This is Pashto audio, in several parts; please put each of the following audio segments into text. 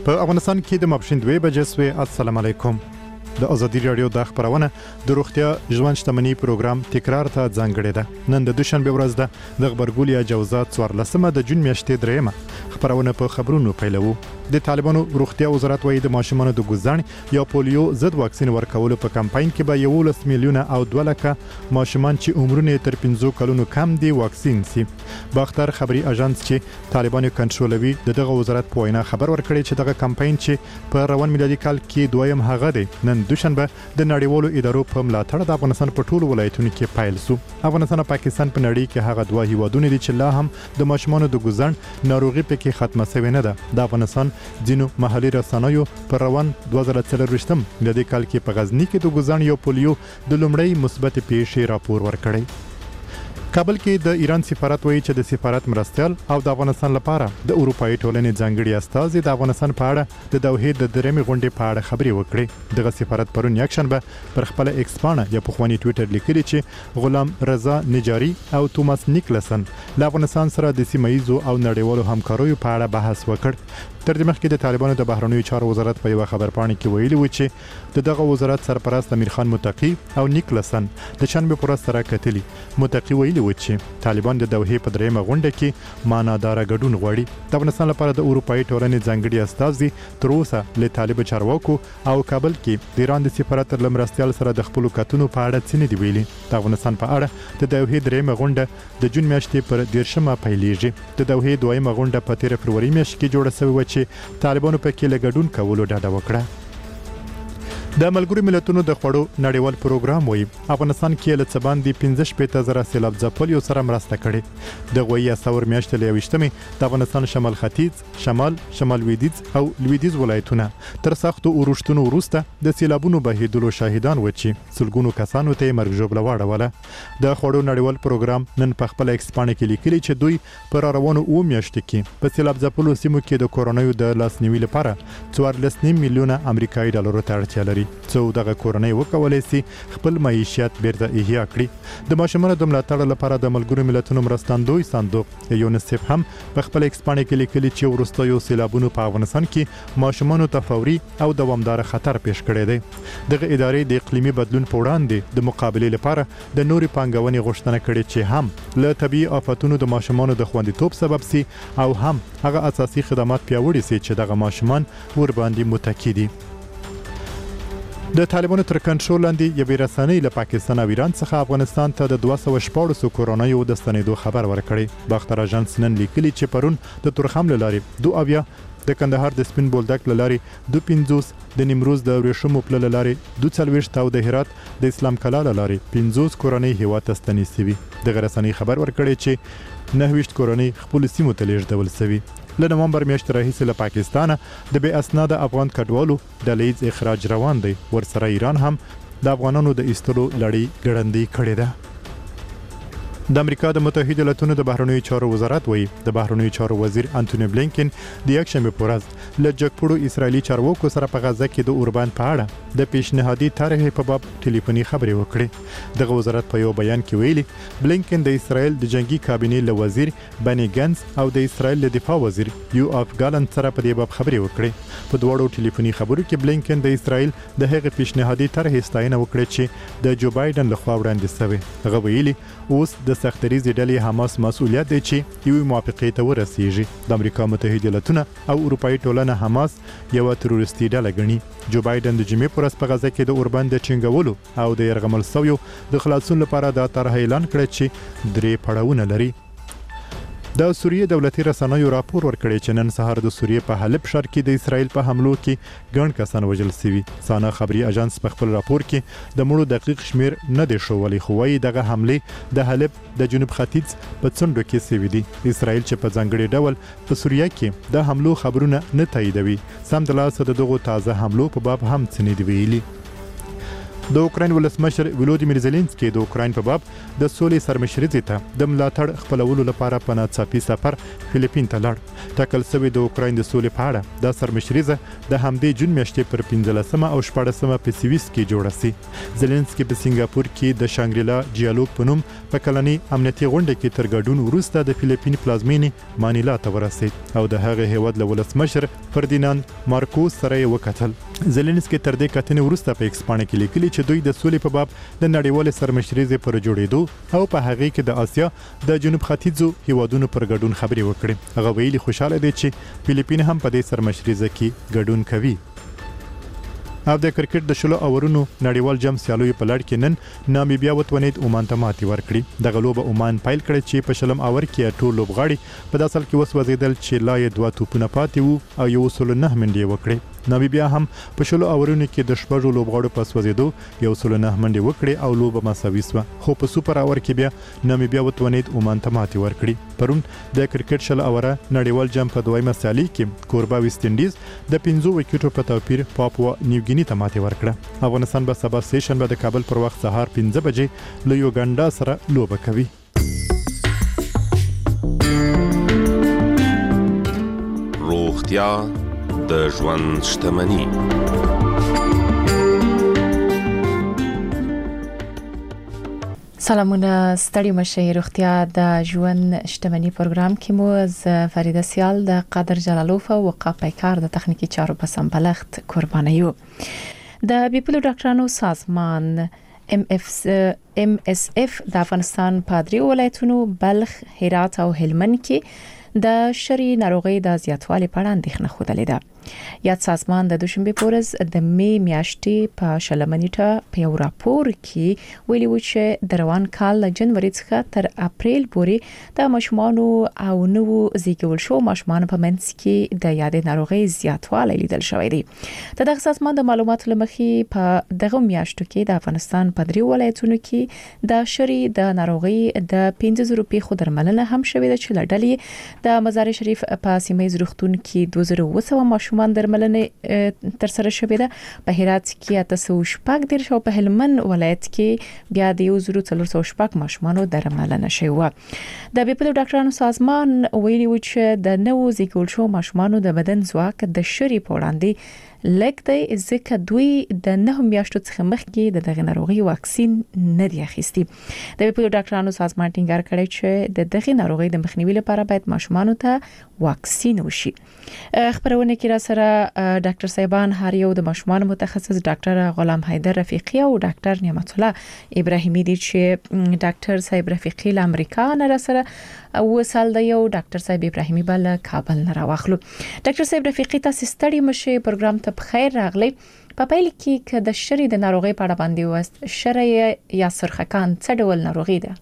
په افغانستان کې د ماپښین 2 بجې سوې. السلام علیکم. د ازادي راډیو د خبرونه د روغتیا ژوند شتمنۍ پروګرام تکرار ته ځانګړی ده. نن د دوشنبه ورځ ده. د خبرګولیا جوزات 14 د جون میاشتې درېمه خبرونه په خبرونو پیلوو. د طالبانو روغتیا وزارت وایي د ماشومانو د ګوزړ یا پولیو ضد واکسین ورکولو په کمپاین کې به 11 میلیونه او 2 لکه ماشومان چې عمرونه تر 15 کلونو کم دي واکسین سي. باختر خبري اژانس چې طالبانو کنټرولوي دغه وزارت په وینا خبر ورکړي چې دغه کمپاین چې په روان میلادي کال کې دویم هغه دی نن دوشنبه د نړیوالو ادارو په ملاتړ د افغانستان په ټولو ولایتونو کې پیل سو. افغانستان او پاکستان په نړۍ کې هغه دوه هیوادونه دي چې لا هم د ماشومانو د ګوزړ ناروغي پکې ختمه شوې نه ده. د افغانستان ځینو محلي رسنیو پر روان 2024 میلادي کال کې په غزنی کې د ګوزړ یو پولیو د لومړی مثبت پیښې راپور ورکړی. کابل کې د ایران سفارت وایي چې د سفارت مرستیال او د افغانستان لپاره د اروپאי ټولنې ځانګړي استازي د افغانستان په اړه د دوحې د درېمې غونډې په اړه خبرې وکړې. دغه سفارت پرون یکشنبه پر خپل ایکس پاڼه یا پخوانی ټوئیټر لیکلي چې غلام رضا نجاری او توماس نیکلسن له افغانستان سره د سیمایزو او نړیوالو همکاریو په اړه بحث وکړ. تر دې مخکې د طالبانو د بهرنیو چارو وزارت په یو خبرپاڼه کې ویلي و چې دغه وزارت سرپرست امیر خان متقی او نیکلسن د شنبه پر ورځ سره کتلي. متقی ویلي و چې طالبان د دوحې په درېمه غونډه کې معنادار ګډون غواړي. د افغانستان لپاره د اروپאי ټولنې ځانګړي استازي تر اوسه له طالب چارواکو او کابل کې د ایران د سفارت لمرستیال سره د خپل کتونو په اړه څه نه دی ویلي. د افغانستان په اړه د دوحې درېمه غونډه د جون میاشتې پر 13مه پیلېږي. د دوحې دویمه غونډه په 13 فروری میاشت کې جوړه شوې و چې طالبانو په کې لګډون کولو ډاډه وکړه. د ملګرو ملتونو د خوړو نړیوال پروګرام وایي افغانستان کې له څه باندې 15,000 سیلاب ځپلیو سره مرسته کړې. د غوي اساور میاشتې له 20مې د افغانستان شمال ختیځ، شمال لویدیځ او لویدیځ ولایتونه تر سختو اورښتونو وروسته د سیلابونو بهیدلو شاهدان و چې سلګونو کسانو ته مرګ ژوبله واړوله. د خوړو نړیوال پروګرام نن په خپل ایکس پاڼه کې لیکلي چې دوی پر روانو 2 میاشتې کې په سیلاب ځپلو سیمو کې د کورونیو د لاسنیوي لپاره 14 میلیونه امریکایي ډالرو ته اړتیا لري. څو دغه کورنۍ وکولای شي خپل معیشت بیرته احیا کړي. د ماشومانو د ملاتړ لپاره د ملګرو ملتونو مرستندوی صندوق یونیسف هم په خپل ایکس پاڼه کې لیکلي چې وروستیو سیلابونو په افغانستان کې ماشومانو ته فوري او دوامدار خطر پیښ کړی دی. دغه ادارې د اقلیمي بدلون په وړاندې د مقابلې لپاره د نوري پانګونې غوښتنه کړې چې هم له طبيعي آفتونو د ماشومانو د خوندیتوب سبب سي او هم هغه اساسي خدمات پیاوړي سي چې دغه ماشومان ور باندې متکی دي. د طالبانو تر کنټرول لاندې یوې رسنۍ له پاکستان او ایران څخه افغانستان ته د 214 کورونیو د ستنېدو خبر ورکړی. باختر اژانس نن لیکلي چې پرون د تورخم له لارې 2 د کندهار د سپین بولدک له لارې 250 د نیمروز د ورېښمو پله له لارې 240 او د هرات د اسلام کلا له لارې 50 کورنۍ هیواد ته ستنې شوي. دغه رسنۍ خبر ورکړی چې 29 کورنۍ خپل سیمو ته لیږدول شوي. له نومبر میاشتې راهیسې له پاکستانه د بې اسناده افغان کډوالو ډلهییز اخراج روان دی. ورسره ایران هم د افغانانو د ایستلو لړۍ ګړندۍ کړې ده. د امریکا د متحده ایالاتونو د بهرنیو چارو وزارت وایي د بهرنیو چارو وزیر انټونی بلینکن د یکشنبه په ورځ له جګپوړو اسرایلی چارواکو سره په غزه کې د اوربان په اړه د پیشنهادي طرحې په باب ټلیفوني خبرې وکړې. دغه وزارت په یو بیان کې ویلي بلینکن د اسرایل د جنگي کابینې له وزیر بنی ګنز او د اسرایل د دفاع وزیر یوآف ګالنت سره په دې باب خبرې وکړې. په دوړو ټلیفوني خبرو کې بلینکن د اسرایل د هغې پیشنهادي طرحې ستاینه وکړه چې د جو بایدن لخوا وړاندې شوې. هغه ویلي اوس د سختریزې ډلې حماس مسؤلیت دی چې یوې موافقې ته ورسیږي. د امریکا متحده ایالاتونه او اروپאי ټولنه حماس یو تروریستي ډله ګڼي. جو بایدن د جمعې پر ورځ په غزه کې د اوربند د چنګولو او د یرغمل شویو د خلاصون لپاره د طرح اعلان کړ چې 3 پړاوونه لري. د سوریه دولتي رسنیو راپور ورکړی چې نن سهار د سوریه په حلب ښار کې د اسرایل په حملو کې ګڼ کسان وژل شوي. سانا خبري اژانس په خپل راپور کې د مړو دقیق شمیر نه دی ښوولی خو وایي دغه حملې د حلب د جنوب ختیځ په څنډو کې شوي دي. اسرایل چې په ځانګړي ډول په سوریه کې د حملو خبرونه نه تاییدوي. سمدلاسه د دغو تازه حملو په باب هم څه نه دی ویلي. د اوکراین ولسمشر ولودیمیر زيلنسکي د اوکراین په باب د سولې سرمشري ته د ملاتړ خپلولو لپاره په ناڅاپي سفر فلیپین ته لاړ. ټاکل شوی د اوکراین د سولې په اړه د سرمشري د همدې جون میاشتې پر 15 او 14 په سویس کې جوړه سي. زيلنسکي په سنگاپور کې د شانګریلا ډیالوګ په نوم په کلنی امنیتي غونډه کې تر ګډون وروسته د فلیپین پلازمینې مانیلا ته ورسېد او د هغه هیواد له ولسمشر فردیناند مارکوس سره وکتل. زيلنسکي تر دې کتنې وروسته په ایکس باندې کې لیکلي چې دوی د سولې په باب د نړیوال سرمشري پر جوړېدو او په هغه کې د آسیا د جنوب ختیځو هیوادونو پر ګډون خبرې وکړي. هغه ویلي خوشاله دي چې فلیپین هم په دې سرمشري کې ګډون کوي. او د کرکټ د شلو اورونو نړیوال جام سیالیو په لړ کې نن نامیبیا وتونید عمان ته ماتې ورکړي. د غلوب عمان پایل کړی چې په شلم اور کې ټول لوبغاړي په داسل کې وسوځیدل چې لا یې 2 توپونه پاتې وو او 109 منډې وکړي. نامیبیا هم په شلو اورونو کې د شپږو لوبغاړو په سوځیدو 109 منډې وکړي او لوبه مساوي شوه. خو په سوپر اور کې بیا نامیبیا وتونید عمان ته ماتې ورکړي. پرون د کرکټ شل اوره نړیوال جام په دویمه سیالي کې کوربا ویسټ انډیز د 15 وکټو په توپیر پاپوا نیوګینی ته ماتې ورکړه. افغانستان به سبا سیشن به د کابل پر وخت سهار 15 بجې له یوګانډا سره لوبه کوي. روغتیا د ژوند شتمني. سلامونه ستړي مشه. روغتیا د ژوند شتمني پروګرام کې مو ز فریده سیال د قادر جلالوف او وقا پیکار د تخنیکی چارو په سمبلغت قربانیو. د بیپلو ډاکټرانو سازمان MSF د افغانستان په درې ولایتونو بلخ، هرات او هلمند کې د شری ناروغي د زیاتوالي په اړه اندېښنه خوده لیده. یاد سازمان د دوشنبه پورز د می میاشتې په شلمنیټه په یو راپور کې ویلي و چې د روان کال له جنوري څخه تر اپریل پورې د ماشومانو او نوو زیږول شو ماشومان په منځ کې د یادې ناروغي زیاتوالی لیدل شوی دی. د دغه سازمان د معلوماتو لمخې په دغه میاشتو کې د افغانستان په درې ولایتونو کې د شری د ناروغي د 15,000 پیښو درملنه هم شوې ده چې لړلې د مزار شریف په سیمه روغتون کې 2007 ماشومان درملنه تر سره شوې ده. په هرات کې 814 او په هلمند ولایت کې بیا د 1414 ماشومانو درملنه شوې و. د بیپلو ډاکټرانو سازمان ویلي و چې د نوو زیږول شو ماشومانو د بدن ځواک د شری په وړاندې لکه د ځکه دوی د 9 میاشتو څخه مخکې د دغه ناروغي واکسین نه دی اخیستی. د بیپلو ډاکټرانو سازمان ټینګار کړی چې د دغه ناروغي د مخنیوي لپاره باید ماشومانو ته واکسین وشي. خبرونه کې را سره ډاکټر صاحبان هر یو د ماشومان متخصص ډاکټر غلام حیدر رفیقی او ډاکټر نعمت الله ابراهیمی دي چې ډاکټر صاحب رفیقی له امریکا نه را سره وصل دی او ډاکټر صاحب ابراهیمی بل کابل نه راوخلو. ډاکټر صاحب رفیقی تاسو ستړي مشه پروګرام ته بخیر راغلی. په پیل کې که د شری د ناروغي په اړه باندې وست شری یا سرخکان څه ډول ناروغي ده؟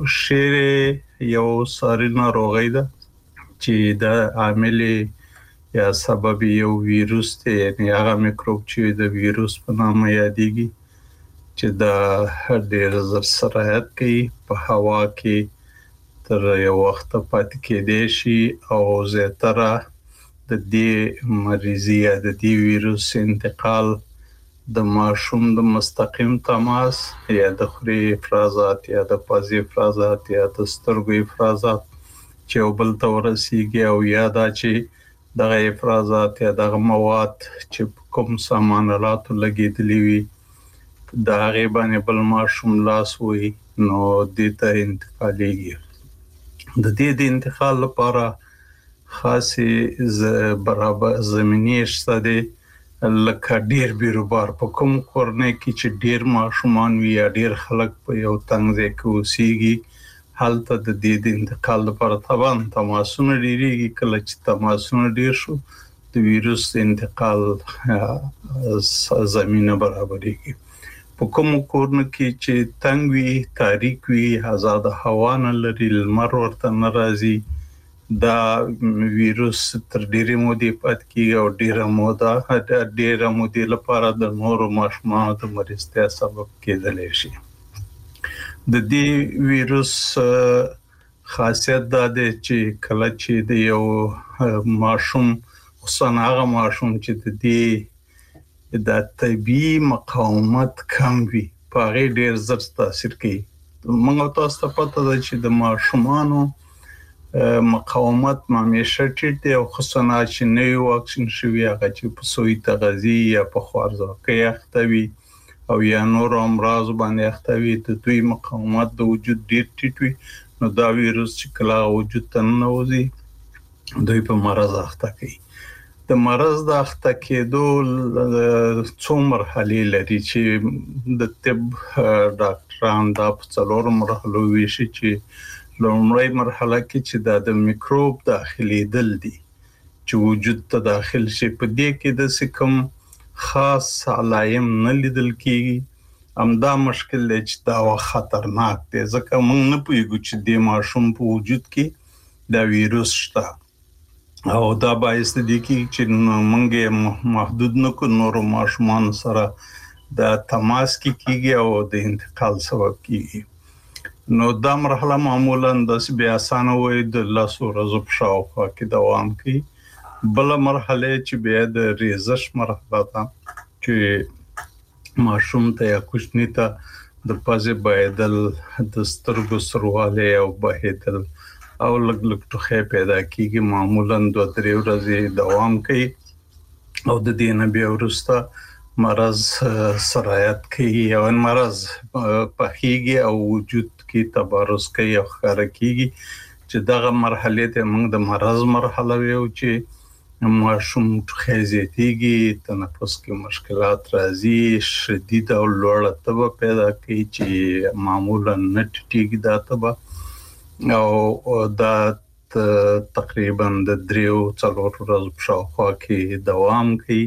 شری یو ساري ناروغي ده چې د عامل یا سبب یو ویروس دی، یعنی هغه میکروب چې د ویروس په نامه یادېږي چې د ډېر زر سرایت کوي په هوا کې تر یو وخت پاتې کېدای شي او زیاتره د دې مریضي یا د دې ویروس انتقال د ماشوم د مستقیم تماس یا د خوري افرازات یا د پازي افرازات یا د سترګو افرازات چې یو بل ته ورسیږي او یا دا چې دغه افرازات یا دغه مواد چې کوم سامانالاتو لګېدلي وي د هغې باندې بل ماشوم لاس وي نو دې ته انتقالېږي. د دې د انتقال لپاره خاصې برابر زمینی شته دي لکه ډیر بیروبار په کوم کورنۍ کې چې ډیر ماشومان وي یا ډیر خلک په یو تنګ ځای کې اوسېږي هلته د دې د انتقال لپاره طبعا تماسونه ډیریږي. کله چې تماسونه ډیر شو د ویروس انتقال زمینه برابرېږي. په کوم کورنۍ کې چې تنګ وي، تاریک وي، آزاد هوا نه لري، لمر ورته نه راځي، دا ویروس تر ډیرې مودې پاتې کیږي او ډیره مودې لپاره د نورو ماشومانو د مریضتیا سبب کېدلی شي. د دې ویروس خاصیت دا دی چې کله چې د یو ماشوم خصوصا هغه ماشوم چې د دې د طبي مقاومت کم وي په هغه ډیر زر تاثیر کوي. موږ تاسو ته پته ده چې د ماشومانو مقاومت همیشه ټیټ دی او خصوصا چې نوی واکسین شوی هغه چې په سوی تغذیه یا په خوارځواکۍ اخته وي او یا نور امراض باندې اخته وي د دوی مقاومت د وجود ډیر ټیټ وي، نو دا ویروس چې کله وجود ته ننوځي دوی په مرض اخته کوي. د مرض د اخته کېدو څو مرحلې لري چې د طب ډاکټران دا په څلورو مرحلو ویشي چې لومړی مرحله کې چې د میکروب داخليدل دي چې وجود ته داخل شي، په دې کې د کوم خاص علایم نه لیدل کیږي، همدا مشکل دی چې دا خطرناک دی ځکه موږ نه پوهیږو چې د ماشوم په وجود کې دا ویروس شته او دا باعث دي چې موږ محدود نه کو نور ماشومان سره د تماس کیږي او د انتقال سبب کیږي. نو دا مرحله معمولا د بیا اسانه وي د لاسو ورځو په شاوخوا کې دوام کوي. بل مرحله چې بیا د ریزش مرحله ده چې ماشوم ته یا کوچنی ته د پزې بهیدل، د سترګو سرواله او بهیدل او لګ ټوخی پیدا کیږي، معمولا 2-3 ورځې دوام کوي او د دې نه بیا وروسته مرض سرایت کوي او مرض پخیږي او وجود کې تبارز کوي او ښکاره کیږي چې دغه مرحله ته موږ د مرض مرحله ویو چې ماشوم ټوخی زیاتیږي، تنفس کې مشکلات راځي، شدید او لوړه تبه پیدا کوي چې معمولا نه ټیټیږي دا تبه او دا تقریبا د 3-4 ورځې په شاوخوا کې دوام کوي.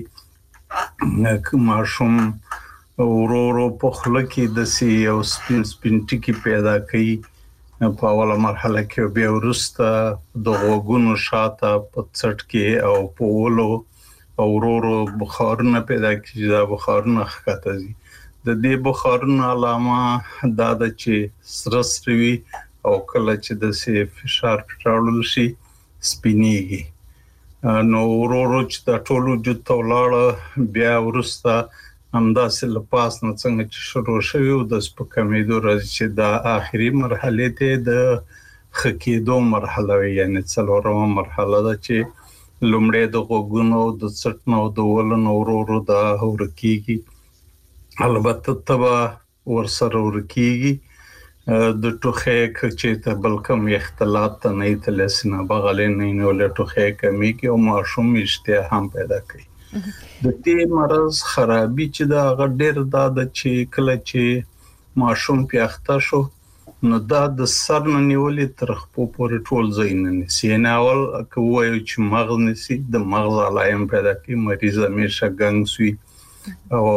ماشوم ورو په خوله کې د سی او سپین ټکی پیدا کوي په اوله مرحله کې، بیا وروسته د غوږونو شاته په څټ کې او په ولو ورو بخارونه پیدا کیږي، دا بخارونه ښکته ځي. د دې بخارونو علامه دا ده چې سره سروي او کله چې د سی فشار پټاړل شي سپینیږي. نو ورو چې د ټول وجود ته ولاړه بیا ورسته همداسې لپاس نه څنګه چې شروع شوی او د سپکمېدو راځي چې دا آخري مرحله ته د خکېدو مرحله وي، یعنی څلورمه مرحله ده چې لومړی د غوږونو د څټ نه د ولنو ورو دا ورکیږي، البته تبه ورسره ورکیږي. د ټوخی چې ته بلکم اختلاط ته نه تلسنه بغلې نه ولې ټوخی کمی کې او ماشوم اشتها هم پیدا کوي. د دې مرض خرابي چې دا غډیر دا د چې کله چې ماشوم پیاخته شو نو دا د سر نه نیولې تر خپل پورې ټول ځای نه نسی، نه اول کوی چې مغز نسی د مغز علایم پیدا کوي، مریض همیشه ګنګ سوی او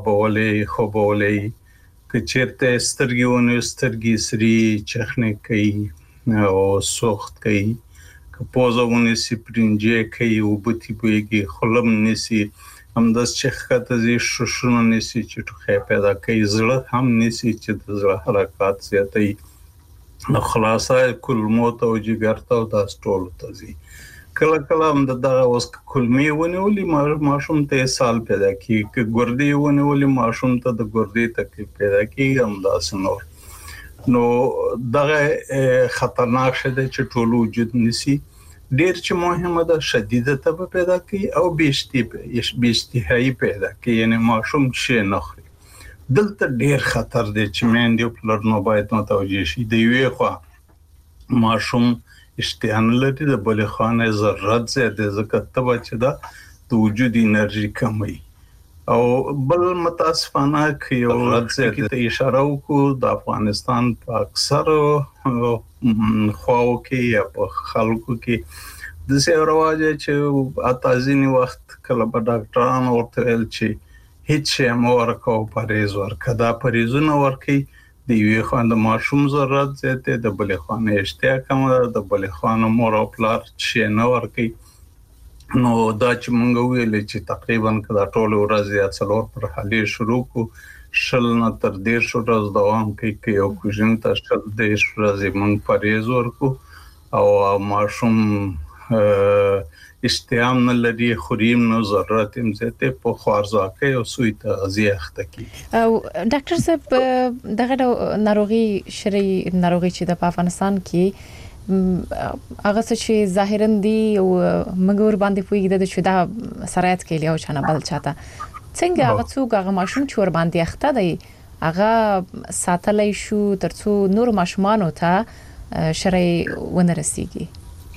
خوبولې که چیرته سترګې سترګې سری چخنه کوي او سوخت کوي، که پوزه ونیسي پرنجې کوي او بوتي بویږي، خلم نسی همداس چې خطه زی شوشونه نسی چې ټوخی پیدا کوي، زړه هم نسی چې د زړه حرکات زیاتوي، نو خلاصه کولمو ته او جګر ته او داس ټول ته ځي. کله کله هم دغه اوس کولمې ونیولې ماشوم ته سال پیدا کیږي، که ګردې ونیولې ماشوم ته د ګردې تکلیف پیدا کیږي، همداسې نور. نو دغه خطرناک شته چې ټول وجود نسی. ډیر چې مهمه ده شدیده تبه پیدا کوي او بیشتهایی پیدا کوي، یعنی ماشوم شي نه خوري. دلته ډیر خطر دی چې میندې پلر نو باید متوجه شي. د یوې خوا ماشوم اشتها نه لري، د بلې خوا نه ضرورت زیات دی ځکه تبه چې ده د وجود انرژي کموي. او بل متاسفانه که یو ضرورت ته اشاره وکړو د افغانستان په اکثر خواو کې یا په خلکو کې د څه رواج چې اتازینی وخت کله به ډاکټرانو ورته ویل چې هیڅ شی مو ورکو پریز ورکړه، دا پریزونه ورکړي د یوې خوا د ماشوم ضرورت زیات دی، د بلې خوا نه اشتها کمه ده، د بلې خوا نه مور او پلار شی نه ورکوي. نو دا چې مونږ ویل چې تقریبا که دا ټول ورځ یا 4 مرحلې شروع کو 0 نه تر 10 ورځې دوام کوي، که یو کوچنی ته 10 ورځې مونږ پریز ورکو او ماشوم اشتهام نه لري خوریم نو ضرورت هم زته په خوارزاکه او سوی تغذیه اخته کی او ډاکټر صاحب دغه ناروغي شری ناروغي چې د افغانستان کې هغه چې ظاهرا دي او مګور باندې پویګد د شوده سرایت کې له او چانه بل چاته څنګه هغه څوک هغه ماشوم چې ور باندې اخته دی هغه ساتلای شو ترڅو نور ماشومان ته شری ونرسيږي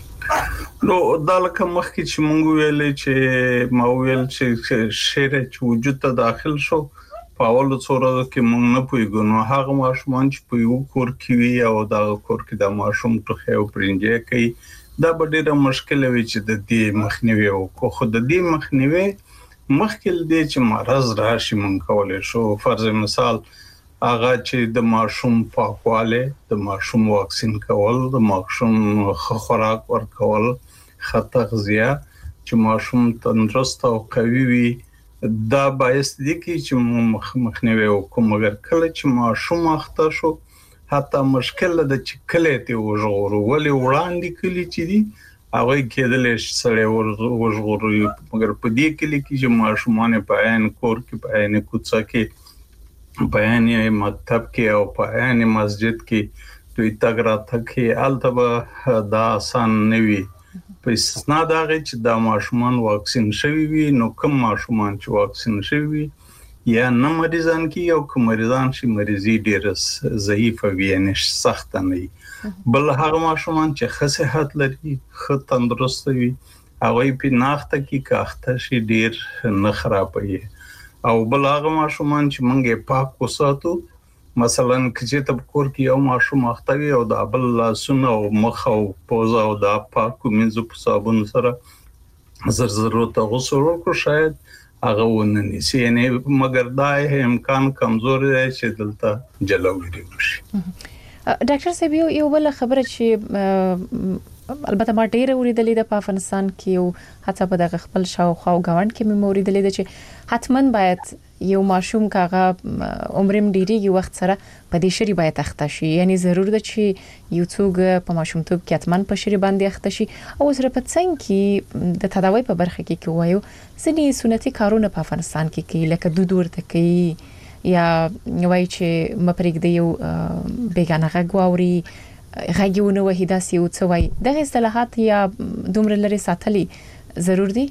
نو دا لکه مخکې چې مونږ ویلې چې ما ویل چې شری چې وجود ته داخل شو په اول څوره کې مونږ نه پوهیږو نو هغه ماشومان چې په یو کور کې وي او دا کور کې د ماشوم ټوخه او پرنجې کوي دا ډېره مشکله وي چې د دې مخنیوي او خو د دې مخنیوي مخکې دې چې مرز راشي مونږ کولای شو فرض مثال هغه چې د ماشوم پاکواله د ماشوم واکسین کول د ماشوم خوراک ورکول تغذیه چې ماشوم تندرست او قوي وي دا باعث دي چې مخنیوي وکړو مګر کله چې ماشوم اخته شو حتی مشکل د چې کله ته وژغورو ولې وړاندې کلی چې دي هغه کېدل چې سره وژغورو مګر په دې کې چې ماشومان په عین کور کې په عین کوڅه کې په عین مکتب کې او په عین مسجد کې دوی تګرا تکي البته دا آسان نه وي په استثنا دا چې دا ماشومان واکسین شوي وي نو کوم ماشومان چې واکسین شوي وي یا نه مریضان کې او کوم مریضان چې مریضي ډېر ضعیف وي نه سخت نه وي بل هغه ماشومان چې ښه صحت لري ښه تندرست وي هغه په ناخته کې کاخته شي ډېر نه خرابوي او بل هغه ماشومان چې مونږه پاک وساتو مثلا چې ته کور کې یو ماشوم اختوي او د بل لاسونه او مخ او پوزه او د پاکو منځو په صابون سره ضرورت غسل وکړو شاید هغه وننسي یعنی مګر دا امکان کمزور دی چې دلته جلوګری وشي ډاکټر صاحب یو بل خبره چې البته ما ډیره اوریدلې ده په افغانستان کې او حتی په دغه خپل شاوخوا غوند کې مې اوریدلې ده چې حتمن باید یو ماشوم کاغه عمرم ډیریږي وخت سره په دې شری باید اخته شي یعنی ضرور ده چې یو څوک په ماشومتوب کې حتمن په شری باندې اخته شي او سره په څنګه کې د تداوی په برخه کې وایو ځینې سنتي کارونه په افغانستان کې کوي لکه دود ورته کوي یا وایي چې مپرېګ دی یو بیگانه غواوري غږیونه وحیدا سیو څه وای دغه اصطلاحات یا دومره لري ساتلی ضرور دي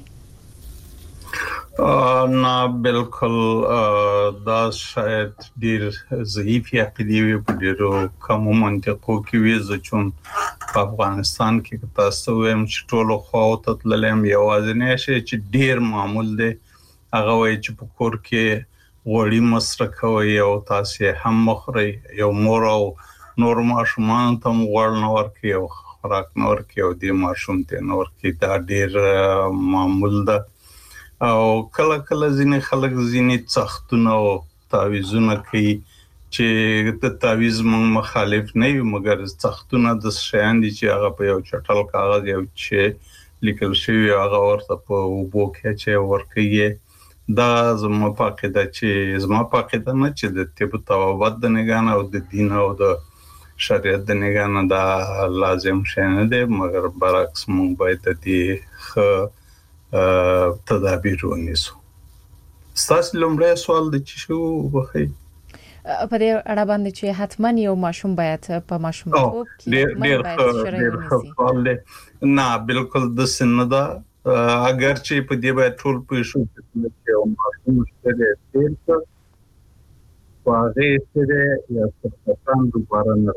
نه بالکل دا شاید ډیر ضعیف عقیدې وي په ډیرو کوم منطقو کې وي ځکه په افغانستان کې تاسو هم چې ټول خو ته تللم یوازې نشي چې ډیر معمول دي هغه وای چې په کور کې غوړي مصرف کوي او تاسو هم مخري یو مور او نور ماشومان ته غوړ نه ورکي او خوراک نه ورکي او د ماشوم ته نه ورکي دا ډیر معمول ده او کله کله ځینې خلک ځینې څختونه او تعویذونه کوي چې د تعویذ مخالف نه وي مګر څختونه د شیان دي چې هغه په یو چټل کاغذ یو چې لیکل شوی هغه ورته په وبو کې چې ورکیږي دا زما پاکه نه چې د طب توابط د نگان او د دین او د شریعت د نگان دا لازم شنه ده مګر برعکس مونږ باید دې تدابیر ونیسو تاسو لومړی سوال د چی شو وخی په دې اړه باندې چې حتمن یو ماشوم باید په ماشومتوب کې ډېر نه بالکل د سن دا اگر چې په دې باید ټول په شو چې یو ماشوم شته ډېر واغې سره یا څه دوباره نه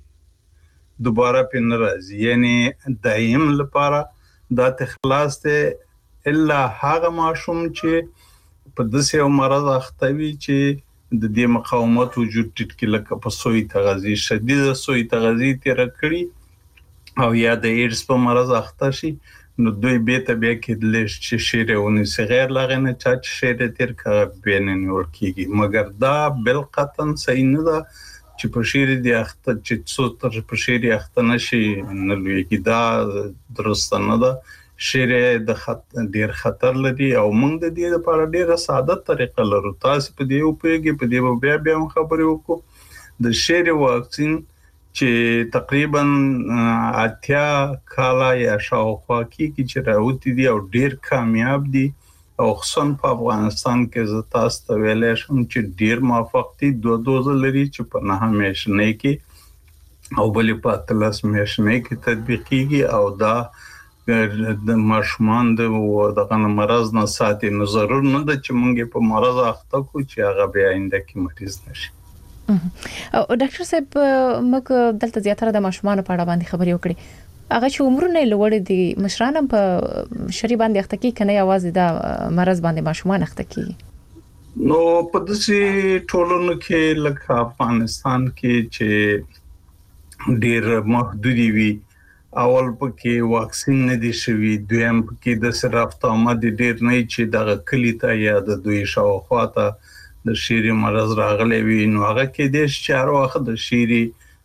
راځي یعنی دایم لپاره دا تخلاص ته الا هغه ماشوم چې په داسې یو مرض اخته وي چې د دې مقاومت وجود ټیټ کې لکه په سوی تغذیه شدیده سوی تغذیه تیر کړی او یا د ایډز په مرض اخته شي نو دوی به ته به کې د چې شیرونه صغیر لغنه چې شیر تیر کا بینن ورکیږي مګر دا بالقطن صحیح نه ده چې په شیر دی اخته چې څو تر په شیر اخته نشي نه لوي دا درست نه ده شیر د ډیر خطر لري او موږ د دې لپاره ډیره ساده طریقه لرو تاسو په دې او په دې بیا خبرې وکړو د شیر واکسین چې تقریبا 80 کاله یا شاوخوا کې چې راوتی دي او ډیر کامیاب دي او خصوصا په افغانستان کې زه تاسو ته ویلې شم چې ډیر موفق دي 2 دوز لري چې په نه همیشنه کې او بلې په 13 میاشتې کې تطبیقيږي او دا د ماشومان د مرض نه ساتي نو ضرور نه ده چې موږ په مرض اخته کو چې هغه بیا آینده کې مریض نشي. او ډاکټر صاحب موږ دلته زیاتره د ماشومان په اړه باندې خبرې وکړې هغه چې عمرونه لوړ دي مشران په شری باندې اخته کې کنه یوازې د مرض باندې ماشومان اخته کې نو په دې ټولنو کې لکه افغانستان کې چې ډیر محدودي وي اول پکې واکسین نه دي شوی دویم پکې د صرف آمد ډیر نه چې د کلی ته یا د دوی شاوخوا ته د شيري مرض راغلی وي نو هغه کې د شهر وخت د شيري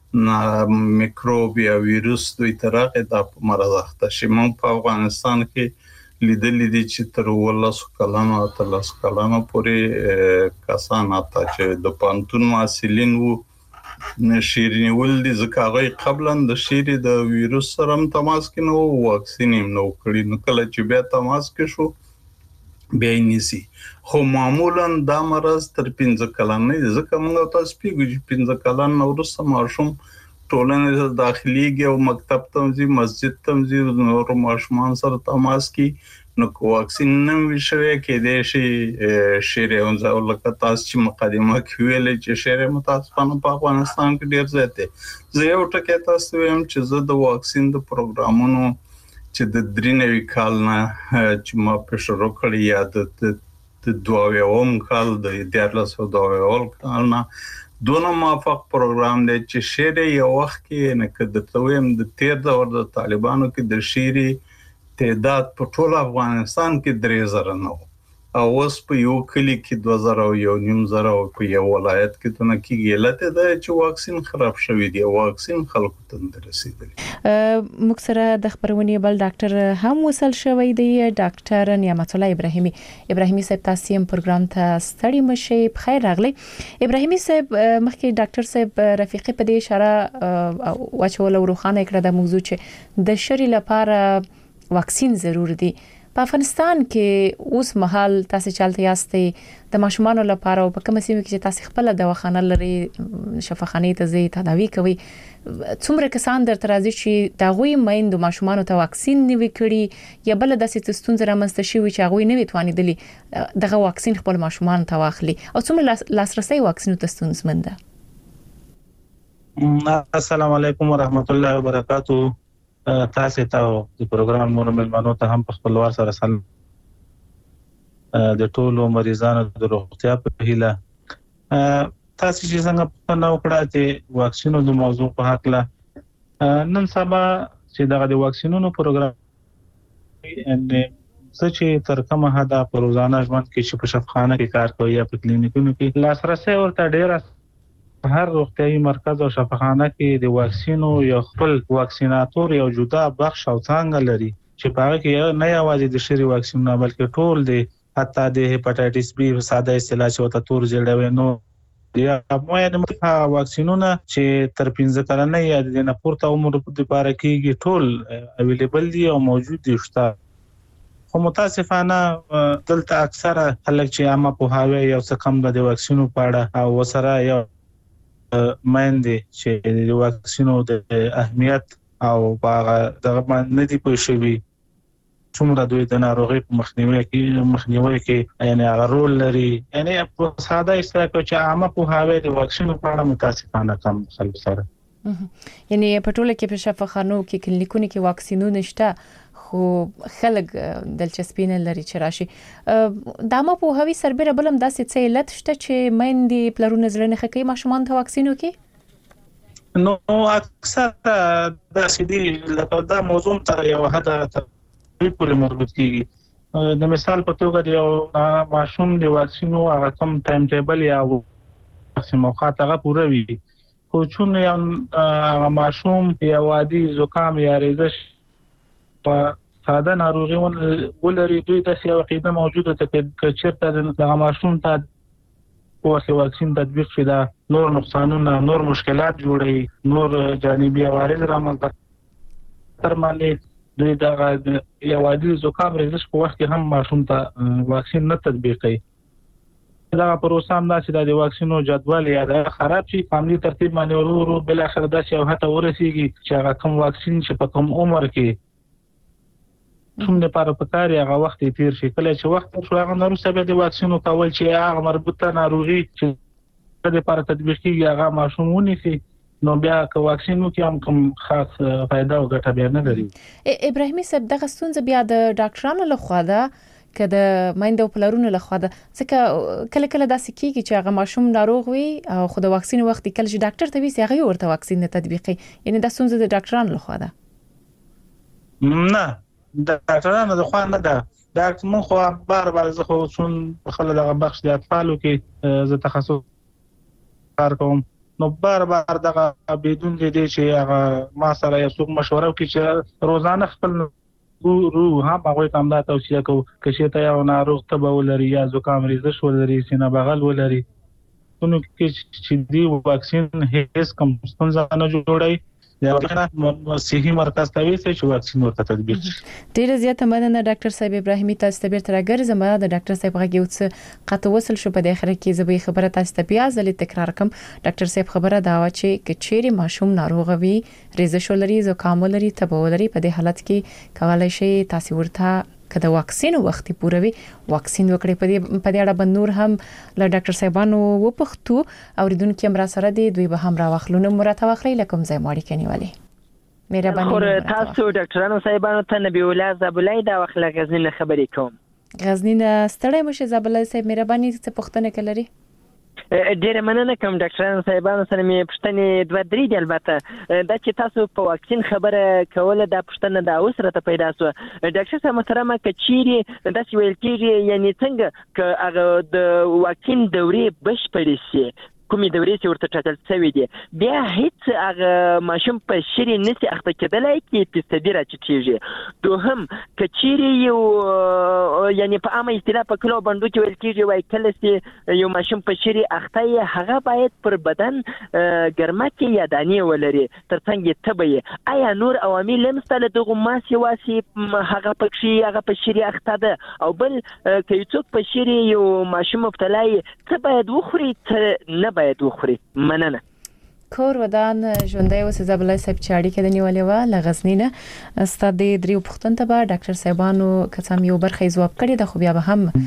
میکروب یا ویروس دوی ترغه د مرض اخته شي مونږ په افغانستان کې لیدل دي چې تر 13 کلونو او 13 کلونو پورې کسان اته چې د پانتون ماسلین وو شيرني ولدي زکاغي قبلا د شيري د ویروس سره تماس کې نو واکسین نو کړی نو کله چې بیا تماس کې شو بیا نيسي خو معمولا دا مرض تر 15 کلن نه ځکه موږ تاسو پیګو 15 کلن نو ورسره ماشوم ټولنه داخليږي او مکتب تمځي مسجد تمځي نور ماشومان سره تماس کې نو واکسین نم وشوي کې د شي شيره اونځه لکه تاسو چې مقدمه کې ویل چې شيره متاسفانه په افغانستان کې ډیر زیاته زه یو ټکی تاسو ویم چې زه د واکسین د پروګرامونو چې د درینوي کال نه چې ما په شروع کړی یا د دواویم کال د 1402 کال نه دونه موافق پروګرام دی چې شيره یو وخت کې نه کده تویم د 13 دور د طالبانو کې د شيري تعداد په ټول افغانستان کې 3000 نه او اوس په یو کلی کې 2000 او یو نیم زره او په یو ولایت کې تونه کېږي لته دا چې واکسین خراب شوی دی واکسین خلکو ته رسیدلی مکسره د خبرونه بل ډاکټر هم وصل شوی دی ډاکټر نعمت الله ابراهیمي صاحب تاسو هم پروګرام ته ستړي مشي بخیر راغلی ابراهیمي صاحب مخکې ډاکټر صاحب رفیقي په دې اشاره واچول وروخانه کړه د موضوع چې د شری لپاره واکسین ضرور دی په افغانستان کې اوس مهال تاسو چلته یاستئ د ماشومان لپاره او په کوم سیمه کې چې تاسو خپل دواخانه لري شفاخانه ته ځي تداوی کوي څومره کسان درته راځي چې دا غوي میندو ماشومان ته واکسین نیوي کړي یا بل د ستونزې رامنځته شي چې هغه نه وتوانیدلی دغه واکسین خپل ماشومان ته واخلي او څومره لاسرسي واکسین ته ستونزمنده السلام علیکم ورحمت الله وبرکاتہ تاسو ته د پروګرام مونږ ته هم په خپلوار سره سلام د ټولو مریضانو د روغتیا په هیله تاسو چې څنګه په نو کړه چې واکسینو د موضوع په حق له نن سبا چې د واکسینونو پروګرام ان چې تر کومه حدا په روزانه ژوند کې چې په شفاخانه کې کار کوي یا په کلینیکونو کې لاسرسي ورته ډیره هر روغتيایي مرکز او شفاخانه کې د واکسینو یو خپل واکسیناتور یو جدا بخش او څنګه لري چې په هغه کې نه یوازې د شری واکسین نه بلکې ټول د حتی د هپاتایټس بی ساده اصطلاح چې وته تور جوړوي نو یا موږ واکسینونه چې تر 15 کلنه یا د نه پورته عمر لپاره کېږي ټول اویلیبل دي او موجود دي شته خو متاسفانه دلته اکثره خلک چې عامه په هاوی یو څه کم د واکسینو په اړه او وسره یو مېندې چې د واکسینو د اهمیت او باغ دغه باندې دی پوه شوی څومره دوی د ناروغي په مخنیوي کې یعنی هغه رول لري یعنی په ساده اصطلاح کې چې عامه په هاوی د واکسینو په اړه متاسفانه کم خلک سره یعنی په ټوله کې په شفاخانو کې کلینیکونو کې واکسینونه نشته خو خلک دلچسپي نه لري چې راشي دا ما په هوی سربېره بلم داسې څه علت شته چې مېندې پلرونه زړه نه خکې ماشومان ته واکسین وکړي نو اکثر داسې دي لکه دا موضوع ته یو حدا پورې مربوط کیږي د مثال په توګه یو ماشوم د واکسینو هغه کم ټایم ټیبل یا وخت موقعات هغه پوره وي خو چون یو ماشوم یا وادي زکام یا ریزش په ساده ناروغي ولري دوی د سیاو عقیده موجوده ته چې چیرته د ماشوم ته په واکسین تطبیق شي دا نور نقصانونه نور مشکلات جوړي نور جانبي عوارض رامنځته تر باندې دوی دا یو عادي زکام ریزش په وخت کې هم ماشوم ته واکسین نه تطبیقي دا پروسه هم دا چې د واکسینو جدول یا د خراب شي په عملي ترتیب باندې ورو بل اخر دا چې هغه ورسیږي چې هغه کوم واکسین چې په کوم عمر کې کوم لپاره پکاري هغه وخت تیر شي کله چې وخت شو هغه نورسته به د واکسینو کول چې هغه مربوطه ناروغي چې د لپاره تطبیق کیږي هغه ماشوم ونیسي نو بیا که واکسینو کې هم کوم خاص فائدہ او ګټه به نه لري. ابراهیمي صاحب دغه ستونزه بیا د ډاکټرانو لخوا ده که د مایندو پلرونو لخوا ده ځکه کله کله داسې کیږي چې هغه ماشوم ناروغ وي او خو د واکسین وخت کله چې ډاکټر ته ویسي هغه ورته واکسین نه تطبیقي یعنی د ستونزه د ډاکټرانو لخوا ده. نه د ډاکټرانو لخوا نه ده ډاکټر مون خو بار زه خو څون په خلل هغه بخش د اطفالو کې زه تخصص کار کوم نو بار دغه بدون دې چې هغه ما سره یو څوک مشوره کوي چې روزانه خپل روح هم هغه کوم دا توصیه کوي چې ته یو ناروغ تبه ولري یا زکام ریزش ولري سینه بغل ولري نو چې دی واکسین هیڅ کوم ستونزه نه جوړي یا ورته صحي مرکز ته ویسي چې واکسین ورته تطبیق شي. ډیره زیاته مننه ډاکټر صاحب ابراهیمي تاسو ته بیرته راګرځم د ډاکټر صاحب غږ یو څه قطع وصل شو په داخله کې زبې خبره تاسو ته بیا ځلې تکرار کوم ډاکټر صاحب خبره دا و چې کچېری ماشوم ناروغ وي ریزش ولري زکام ولري تبه ولري په دې حالت کې کولای شي تاسو ورته کله واکسین وختي پوروي واکسین وکړي په دې اړه بنور هم له ډاکټر صاحبانو وپختو اوریدونکو هم را سره دي دوی به هم را واخلونه مرته واخلي لکه ځای ماړي کنيوالي مهرباني تاسو ډاکټرانو صاحبانو ته نبی الله زبلای دا وخت غزنین خبرې کوم غزنین ستړی مشه زبلای صاحب مهرباني څه پوښتنه کولري ډېر مننه کوم ډاکټرانو صاحبانو سره مې پوښتنې دوه درې دي البته دا چې تاسو په واکسین خبره کوله دا پوښتنه دا اوس راته پیدا شو ډاکټر صاحب محترمه کچيري دا چې ویل کېږي یعنی څنګه ک هغه د واکسین دورې بشپړې شي کومې دورې چې ورته ټاکل شوی دي بیا هیڅ هغه ماشوم په شری نسی اخته کېدلای کې پستدي راچټیږي دوهم کچيري یو یعنی په عامه اصطلاح په کلو باندې کې ویل کېږي وای کله چې یو ماشوم په شری اخته هغه باید پر بدن ګرمکه یا دانی ولري ترڅنګ تبه آیا نور عوامل لمستله دغه ماسي واسي هغه پکشي هغه په شری اخته ده او بل کيڅوک په شری یو ماشوم مبتلای څه باید وخوري نه باید وخوري مننه کور ودان ژوندۍ اوس زبلای صاحب چاړي کې د نیولې و لغزنینه ستاد دریو پختن ته به ډاکټر صاحبانو کڅم یو برخه جواب کړی د خو بیا به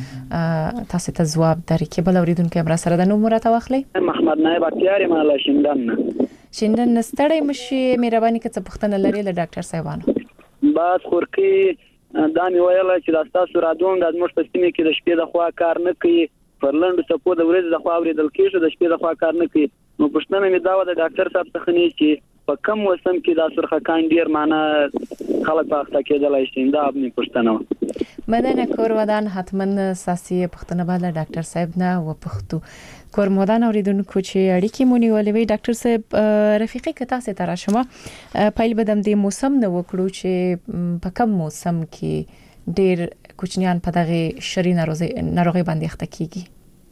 هم تاسو ته جواب درې کې بل اوریدونکو امر سره د نو مرته واخلي محمد نایب اختیار مالا شیندن ستړی مشي مهرباني کڅ پختنه لري له ډاکټر صاحبانو بعد خورکی دا می ویل چې د تاسو رادون د مشت سیمه کې د شپې د خوا کار نه کوي پرلند سپو د ورځې د خوا اوریدل کېږي د شپې د خوا کار نه کوي نو پښتنه مې دا و د ډاکټر صاحب څخه نه چې په کم وسم کې د سرخکان ډیر معنا خلک په اخته کېدلای شي دا مې پښتنه مدنه کور ودان حتمن ساسي پښتنه بالا ډاکټر صاحب نه و پښتو کور مودان اوریدونکو چې اړیکې مونږ ولوي ډاکټر صاحب رفیقي کتا سي تر شمه پایل بدم د موسم نه وکړو چې په کم موسم کې ډیر کوچنیان په دغه شری ناروغي باندې اخته کیږي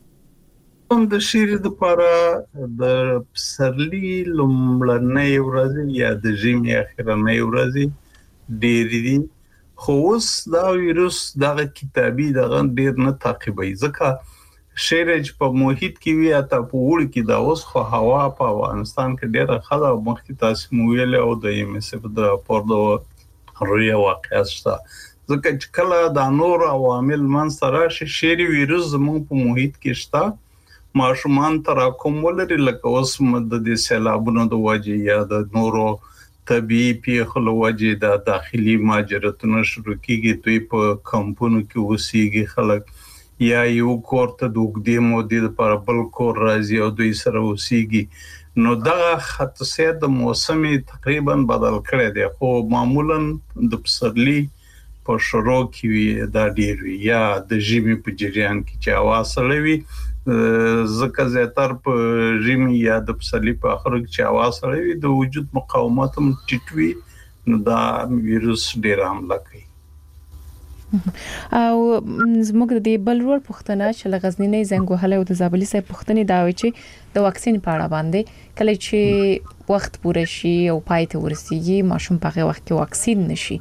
د شری د لپاره د پسرلی لومړنۍ ورځ یا د ژمي اخرنۍ ورځ ډیر دي خو اوس دا ویروس دغه کتابي دغه ډیر نه تعقیبوي ځکه شریج په محیط کې وی اته په وړ کې دا اوس خو هوا په افغانستان کې ډیره خلا مخکې تاسو مو ویل او د MSF د پوردو رویا واقعیت شته ځکه چې کله د نور عوامل من سره شری ویروس زموږ په محیط کې شته ماشومان تراکم ولري لکه اوس د سیلابونو د وجې یا د نورو طبيعي پیښو وجې د داخلي ماجراتونو شروع کیږي دوی په کمپونو کې اوسېږي خلک یا یو کورته د وګړي مودې لپاره بل کور راځي او دوی سره اوسېږي نو دا خاصه د موسمي تقریبا بدل کړی دی خو معمولا د پسرلی په شروع کې دا ډیر وی یا د ژمي په جریان کې چې هوا سړه وي زکه زیاتر په ژمي یا د پسرلی په اخر کې چې هوا سړه وي د وجود مقاومت هم ټیټ وي نو دا ویروس ډیر حمله کوي او زموږ د بل ور پښتنه چې لغزنی نه زنګ وهله او د زابلی سه پښتني دا وی چې د واکسین په اړه باندې کله چې وخت پوره شي او پای ته ورسیږي ماشوم په هغه وخت کې واکسین نشي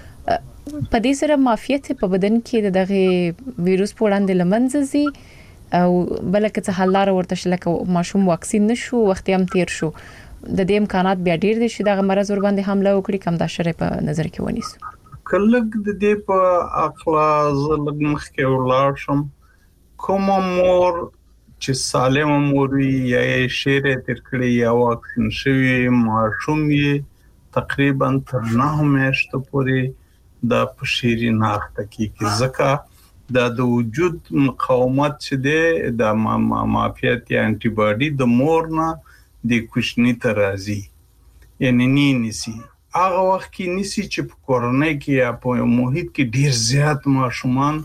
په دې سره معافیت په بدن کې دغه وایروس په وړاندې لمنځه زی او بلکې څه حل لار ورته شلکه ماشوم واکسین نشو وخت هم تیر شو د دې امکانات بیا ډیر دي چې دغه مرز ور باندې حمله وکړي کوم دا شری په نظر کې ونیسو کلک د دې په اخلاص لګمخ کې ولار شم کوم مور چې سالم مور یا شیره تر کړی یا واکسین شوی ماشوم یې تقریبا تر 9 میاشتو پورې د پشيري ناخته کې ځکه د وجود مقاومت چې د معافیت یا انټي باډي د مور نه د کوشنی ترازی یعنی نيسي هغه وخت کې نيسي چې په کورنۍ کې یا په محیط کې ډیر زیات ماشومان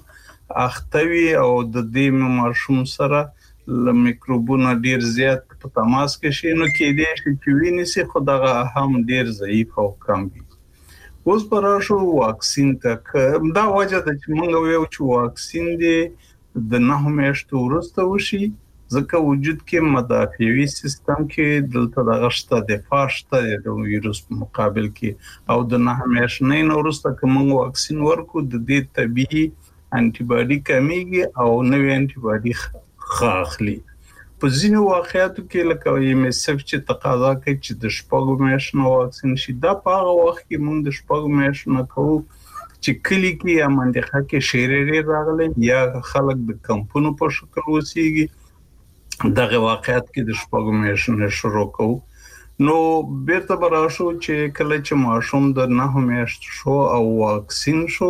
اختوي او د دې ماشوم سره ل میکروبونه ډیر زیات په تماس کې شي نو کې دې چې ویني خدغه هم ډیر ضعیف او کم وي اوس پراشو واکسین تک دا وجه د چې موږ ویو چې واکسین دې د 9 میاشتو وروسته وشي ځکه وجود کې مدافعي سیستم کې دلته د غشته دفاع شته د وایروس په مقابل کې او د 9 میاشتې وروسته کوم واکسین ورکو د دې طبيعي انټي باډي کمیږي او نوې انټي باډي خاخلي په ځینو واقعاتو کې لکه یم سف چې تقاضا کوي چې د شپږو میاشتو واکسین شي دا په هغه وخت کې موږ د شپږو میاشتو کوو چې کلی کې یا منطقه کې شیرې راغلي یا خلک د کمپونو په شکل وسیږي دغه واقعیت کې د شپږو میاشتو شروع کوو نو بیرته براشو چې کله چې ماشوم د 9 میاشتو شو او واکسین شو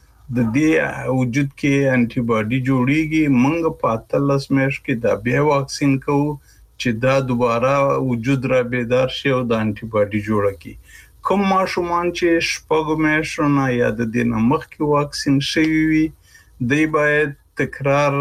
د دې وجود کې انټي باډي جوړیږي موږ په 13 میاشت کې د بیا واکسین کوو چې دا دوباره وجود را بیدار شي او د انټي باډي جوړ کړي کوم ماشومان چې شپږو میاشتو نه یا د دې مخکې واکسین شوی وي دی باید تکرار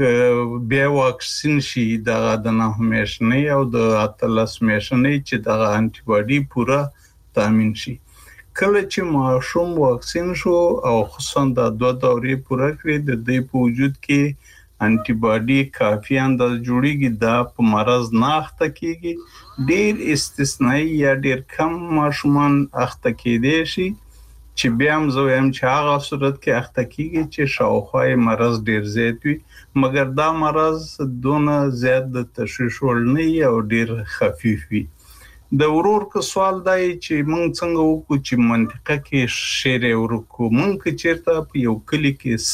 بیا واکسین شي د 9 میاشتې او د 13 میاشتې چې د انټي باډي پورا تامین شي کله چې ماشوم واکسین شو او خصوصا د 2 دورې پورا کړې د دې په وجود کې انټي باډي کافي اندازه جوړیږي دا په مرز نه اخته کیږي ډیر استثنایی یا ډیر کم ماشومان اخته کېدي شي چې بیا هم زویم چې هغه صورت کې اخته کیږي چې شاوخوای مرز ډیر زیات وي مګر دا مرز دونه زیات د تشویش وړ نه او ډیر خفیف وي د ورور کو سوال دی چې مونږ څنګه وکړو چې منطقه کې شیرې ورکو مونږ چیرته په یو کلی کې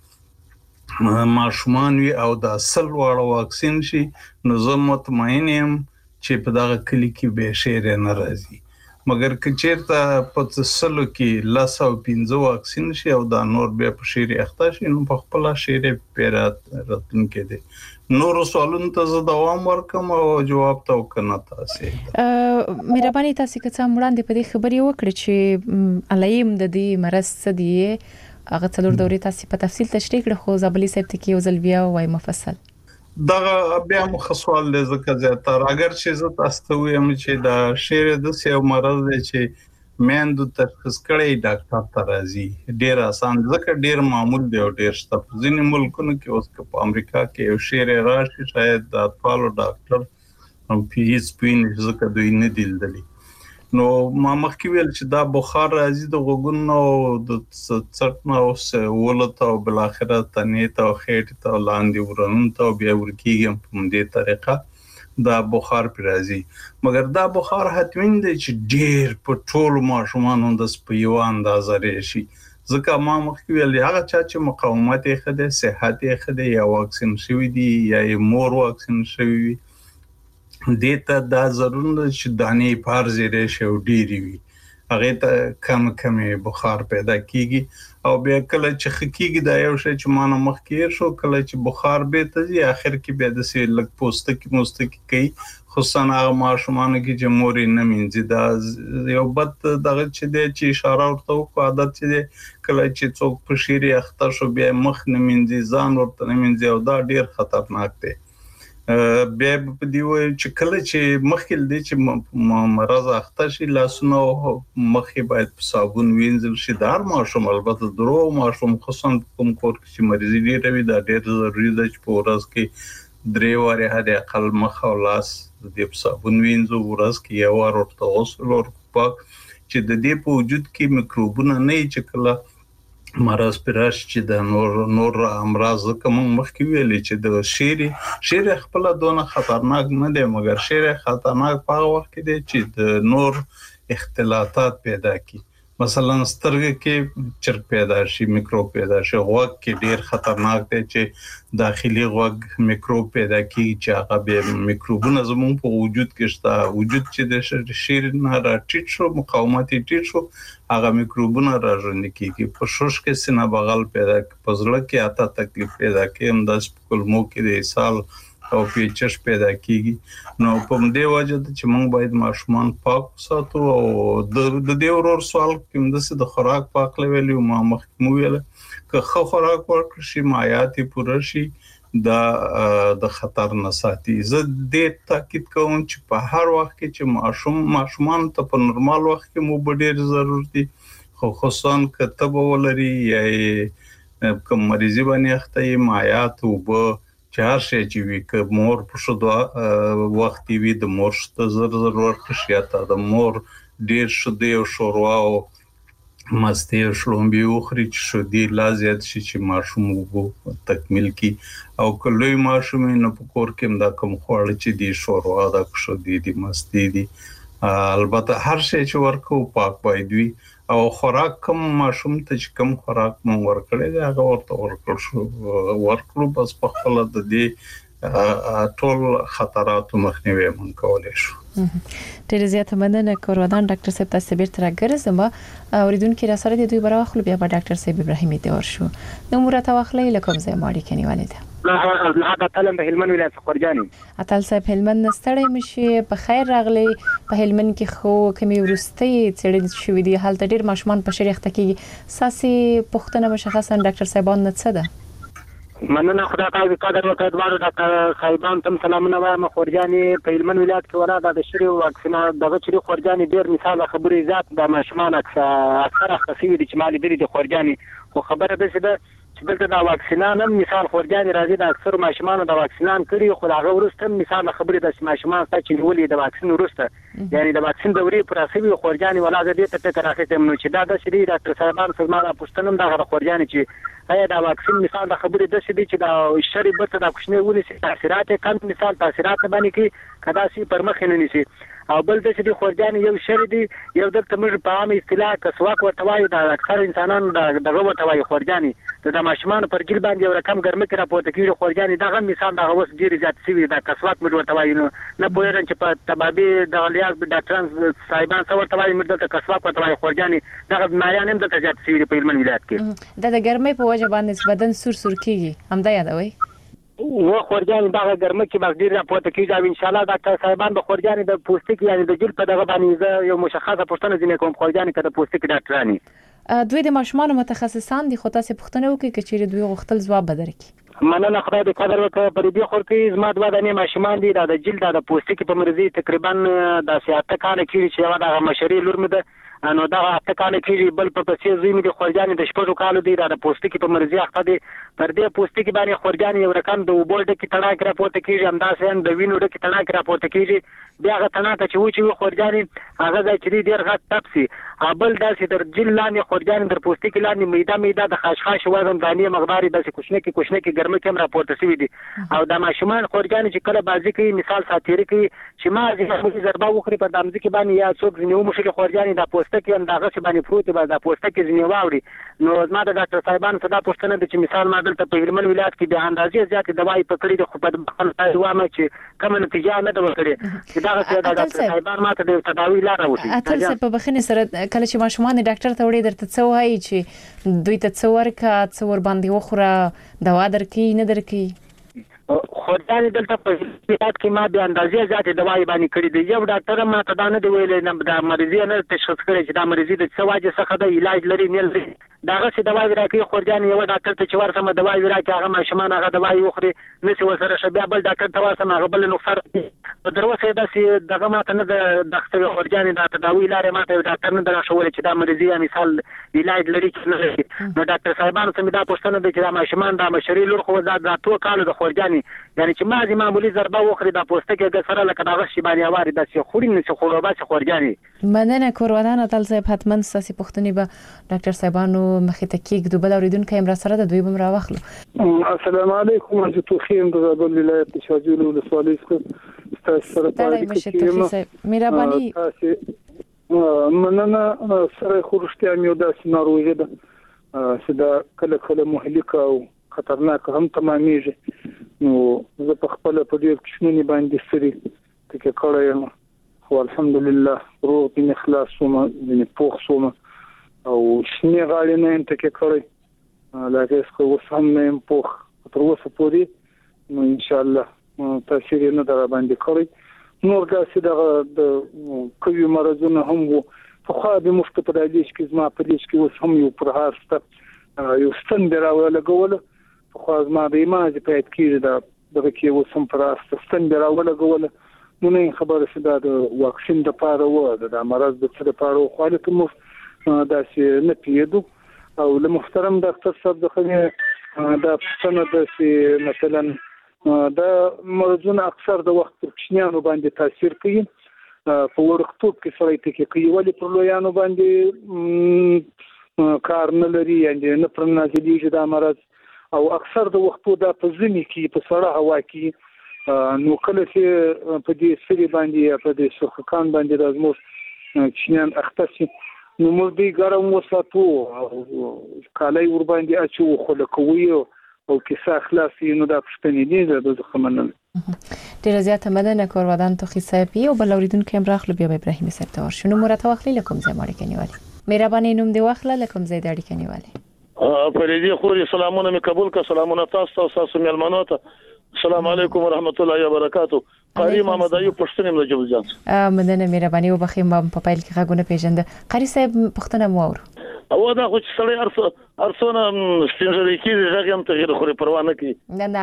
سل ماشومان وي او د سل واړه واکسین شي نو زه مطمئن یم چې په دغه کلی کې به شیرې نه راځي مګر که چیرته په سلو کې لاس او 15 واکسین شي او دا نور به په شیرې اخته شي نو په خپل شیرې پیرات راتون کې دي نور سوالونه ته دوام ورکم او جواب ته وکنه تاسو مهرباني تاسو که څه وړاندې په دې خبري وکړي چې علیم د دې مرز سدي هغه څلور دورې تاسو په تفصیل تشریح کړئ خو زابلی صاحب ته کې یو ځل بیا وای مفصل دا بیا مخصوص له ځکه زیاتره اگر چې زه تاسو ته وایم چې دا شیرې د سیو مرز دی چې میندو تشخیص کړي ډاکټر ته راځي ډیر آسان ځکه ډیر معمول دی او ډیر شته ځینې ملکونو کې اوس په امریکا کې یو شیرې راشي شاید د اطفالو ډاکټر هم پیس پین ځکه دوی نه دي نو ما مخکې ویل چې دا بخار راځي د غوګونو د څټنه او ولته او بل اخره تنې ته خېټه ته لاندې ورنون ته بیا ورکیږم په دې طریقه دا بخار پر راځي مګر دا بخار حتمین دی چې ډیر په ټول ماشومان د سپیو اندازه راشي ځکه ما مخکې ویل هغه چې مقاومت یې خده صحت یې خده یا واکسین شوی دی یا مور واکسین شوی وي دیتا دا ضرور چې دانې پارځي راشي او ډیری وي هغه ته کم بخار پیدا کیږي او بیا کله چې خکیږي دا یو شی چې مانه مخکې شو کله چې بخار به ته اخر کې بیا د سې لګ پوسټ کې کوي خصوصا هغه ماشومان کې چې موري نه مینځي دا یو بد دغه چې د چې اشاره ورته کو عادت چې کله چې څوک په شيري اخته شو بیا مخ نه مینځي ځان ورته نه مینځي او دا ډیر خطرناک دی بیا په دی وای چې کله چې مخکې دې چې مرز اخته شي لاسونه مخې باید په صابون وینځل شي دار ماشوم البته درو ماشوم خصوصا کوم کور چې مریضي ډېر وي دا ډېر ضروري ده چې په ورځ کې 3 واره هدا اقل مخ او لاس د صابون وینځو ورځ کې یو وار ورته غسل ورکړه چې د دې په وجود کې میکروبونه نه چې کله مرز پراش چې د نور امراض کوم مخکې ویلې چې د شیر خپل دونه خطرناک نه دی مګر شیر خطرناک په وخت کې دی چې د نور اختلاطات پیدا کی مثلا سترګې کې چرګ پیدا شي میکروب پیدا شي غوږ کې ډیر خطرناک دی چې داخلي غوږ میکروب پیدا کی چې هغه به میکروبونه زموږ په وجود کې شته وجود چې د شیر نه راټیټ شو مقاومت ټیټ شو هغه میکروبونه راځي کیږي په شوش کې سینه بغل پیدا پزړه کې آتا تکلیف پیدا کوي هم د کلمو کې د اسهال او پیچش پیدا کیږي نو په دې وجه چې موږ باید ماشومان پاک ساتو او د دې ورور سوال کوم د خوراک پاک لوي ما مخکې ویل که خو خوراک ورکړي شي مایات پوره شي د خطر نه ساتي زه دې تاکید کوم چې په هر وخت کې چې ماشومان ته په نورمال وخت کې مو ډېر ضرورت دي خو خصوصا کتب ولري یا کوم مریضي باندې اخته مایات او به چار شي چې وی ک مور په شو وخت وی د مور شته ضرورت شي ته د مور ډیر شو دی او شوروا او مستی شلومبي او خري شو دی لازم شي چې ماشوم وو تکمیل کی او کله ماشوم نه په کور کې دا کوم خوړل چې دی شوروا دا شو دی مستی دی البته هر شي چې ورکو پاک باید وي او خوراک کوم ماشوم ته چې کوم خوراک مونږ ورکړی دا هغه ورته ورکړو بس په خپل د دې ټول خطراتو مخنیوي مونږ کولای شو ډېر زیاته مننه کورودان ډاکټر صاحب تاسو بیرته راګرځم اوریدونکو را سره د دوی براخلو بیا په ډاکټر صاحب ابراهیمي دی ورشو نو مرته واخلې لکه زه ماړی کنيواله ده هغه تلم په هلمند ولایت خورجاني اتل صاحب هلمند نستړی مشي په خیر راغلی په هلمند کې خو کمی ورستي څړې شوې دي حالت ډیر ماشومان په شریخته کې ساسي پښتنه مشخصا ډاکټر صاحبان نه څه ده مننه خدای تعالی قدر وکړ دوه ډاکټر صاحبان تم سلامونه وایم خورجاني په هلمند ولایت کې ولا د شری واکسینه دغه شری خورجاني ډیر مثال خبرې ذات د ماشومان اکثر خاصوي دي چې مالي دي د خورجاني خو خبره ده چې چې بلته دا واکسینان هم مثال خورجاني راځي د اکثر ماشومان د واکسینان کړي خو هغه ورسته مثال خبرې د ماشومان چې نیولې د واکسین ورسته یعنی د واکسین دورې پر اساس خورجاني ولا د دې ته فکر راځي نو چې دا د شری ډاکټر صاحبان فرمایله پښتنم دا خورجاني چې ایا دا واکسین مثال د خبرې د شې چې دا شری برته د کوښنه ونی تاثیرات کم مثال تاثیرات باندې کې کدا سي پر مخ نه نيسي او بل د چې خورجاني یو شری دی یو د تمر په عام اصطلاح کسواک ورته وایي دا اکثر انسانانو دغه ورته وایي خورجاني د ماشومان پر ګل باندې یو رقم ګرمه کې راپورته کیږي خورجاني دغه مثال دغه وس ډیر زیات سوي دا کسواک مې ورته وایي نه پوهیږم چې په تبابي د لیاق ډاکټران صاحبان څو ورته وایي مې د کسواک ورته وایي خورجاني دغه بیماریان هم د زیات سوي په هلمند ولایت کې د ګرمۍ په وجه باندې بدن سور کیږي همدا یادوي و خورجاني دغه ګرمه کې بغیر راپورته کیږي او ان شاء الله ډاکټر صاحبان به خورجاني د پوستکي یعنی د جلد په دغه باندې یو مشخصه پوښتنه ځینې کوم خورجاني کده پوستکي ډاکټرانی دوی د ماشومان متخصصان دي خو تاسو پوښتنه وکړئ چې دوی غوښتل ځواب بدرکي مننه خدای دې قدر وکړي پر دې خور کې زما دوه دنه ماشومان دي د جلد د پوستکي په مرزي تقریبا د سیاته کال کې چې یو د مشري لور مده انو دا اته کال کې بل په پسې زمي د خورجاني د شپږو کالو دی د پوستکي په مرزي اخته دي پر دې پوستکي باندې خورجاني یو رقم د وبولډ کې تړاک راپورته کیږي همداسې د وینو د کې تړاک راپورته کیږي بیا غته نه ته چې خورجاني هغه ځای چې ډیر غټ تپسي ابل داسې در جل لاندې خورجاني در پوستکي لاندې میده د خاشخاش وزن دانی مقدار داسې کوښنه کې ګرمه کې راپورته شوی دي او د ماشومان خورجاني چې کله بازي کوي مثال ساتيري کوي چې ما ځکه ضربه وخوري په دامځ کې باندې یا څوک ځنیو مشکل خورجاني د پوستکي هم دغه څه باندې پروت به د پوستکي ځنیو واوري نو زما د ډاکټر صاحبان صدا پوښتنه د چې مثال ما دلته په هلمند ولایت کې د اندازې زیات دوايي پکړې د خو په بخښنه وامه چې کوم نتیجه نه ده ورکړې چې دا څه د ډاکټر صاحبان ماته د تداوی لار وشي اته څه په بخښنه سره کله چې ماشومان ډاکټر ته وړي درته څه وایي چې دوی ته څه ورکا څه ور باندې وخوره دوا درکې نه درکې خورجاني دلته په هیات کې ما به اندازې زیات دوايي باندې کړې دي یو ډاکټر ما ته دا نه دی ویلې نه د مریضي نه تشخیص کړی چې دا مریضي د څه واجه څخه د علاج لري نه لري داغه څه دوا راکې خورجان یو ډاکټر ته چې ورسمه دوا راکې هغه ماشومان هغه دوا یوخري نسی وسره شبیا بل ډاکټر ته ورسمه هغه بل نقصان دروسه داسې دغه ماته نه د دغه خورجان د تداوی لارې ماته ډاکټر نه درښول چې دا مریضي مثال علاج لري چې نه لري نو ډاکټر صاحبانو ته دا پوښتنه ده چې دا ماشومان د مشري لور خو دا 2 کال د خورجان یعنی چې مازی معمولی ضربه وخوري د پوسټکه د سره لکه دغه شی باندې واري د څه خوري نه څه خورو باسي خورجاني مننه کورودان اتل صاحب حتمن ساسي پښتني به ډاکټر صاحبانو مخې ته کېږي دوبل اوریدونکو هم را سره د دوی بم را واخلو السلام علیکم انت توخیم د زابل ولایت شاجول ولسوالۍ څخه تاسو سره پاتې مهرباني مننه سره خورشتیا مې داسې ناروغي ده چې دا کله مهلکه او خطرناک هم تمامېږي نو زه په خپل په دې کښنونی باندې سری ته کړم خو الحمدلله روح دې اخلاص ومه دې پوخ سومه او شنه غاړې نه ته کړی لکه څه وسم نه پوخ تر اوسه پورې نو ان شاء الله تاثیر نه در باندې کړی نور داسې د کوي مرزونه هم وو په خو به مفت په دې کې زما په دې کې اوس هم یو پرهار ست یو ستن دراوله لګول خو ما به ما چې پېټ کېږي دا دغه کې و سم پراست ستن دراوله لګول نو نه خبره شته د واکسین د پاره و د مرز د څه لپاره خو له کوم داسې نه پیدو او له محترم ډاکټر صاحب دغه دا څنګه د مثلا دا مرزونه اکثر د وخت کوچنیانو باندې تاثیر کوي په ورختوب کې سره ته کوي ولې پر لویانو باندې کار نه لري یعنی نه پر نازلېږي دا مرز او اکثر د وختو دا په ځمې کې په سړه هوا کې نو کله چې په دې سری باندې په دې شخکان باندې راځمو چینان اختصي نو موږ دې ګرم وساتو کالای ور باندې اچو خلکوي او کیسه خلاصي نو دا پښتني دي د خمنن ډیر زیاته مننه کورودان توخی صاحب او بل اوریدونکو هم راخلو بیا ابراهیم صاحب ته ورشو نو مرته واخلي لکم زې ماړي کنيوالي مهرباني نوم دی واخله لکم زې داړي کنيوالي فريدي خوري سلامونه مې قبول کا سلامونه تاسو تاسو مېلمنو ته السلام علیکم ورحمت الله وبرکاتو قاری محمد ایوب پښتون د جبل جان مننه مهرباني او بخیم په پایل کې غوونه پیژنده قاری صاحب پښتنه مو اور او دا خو چې سړی ارسونه سپینځري کې ځای هم تغیر خوري پروا نه کوي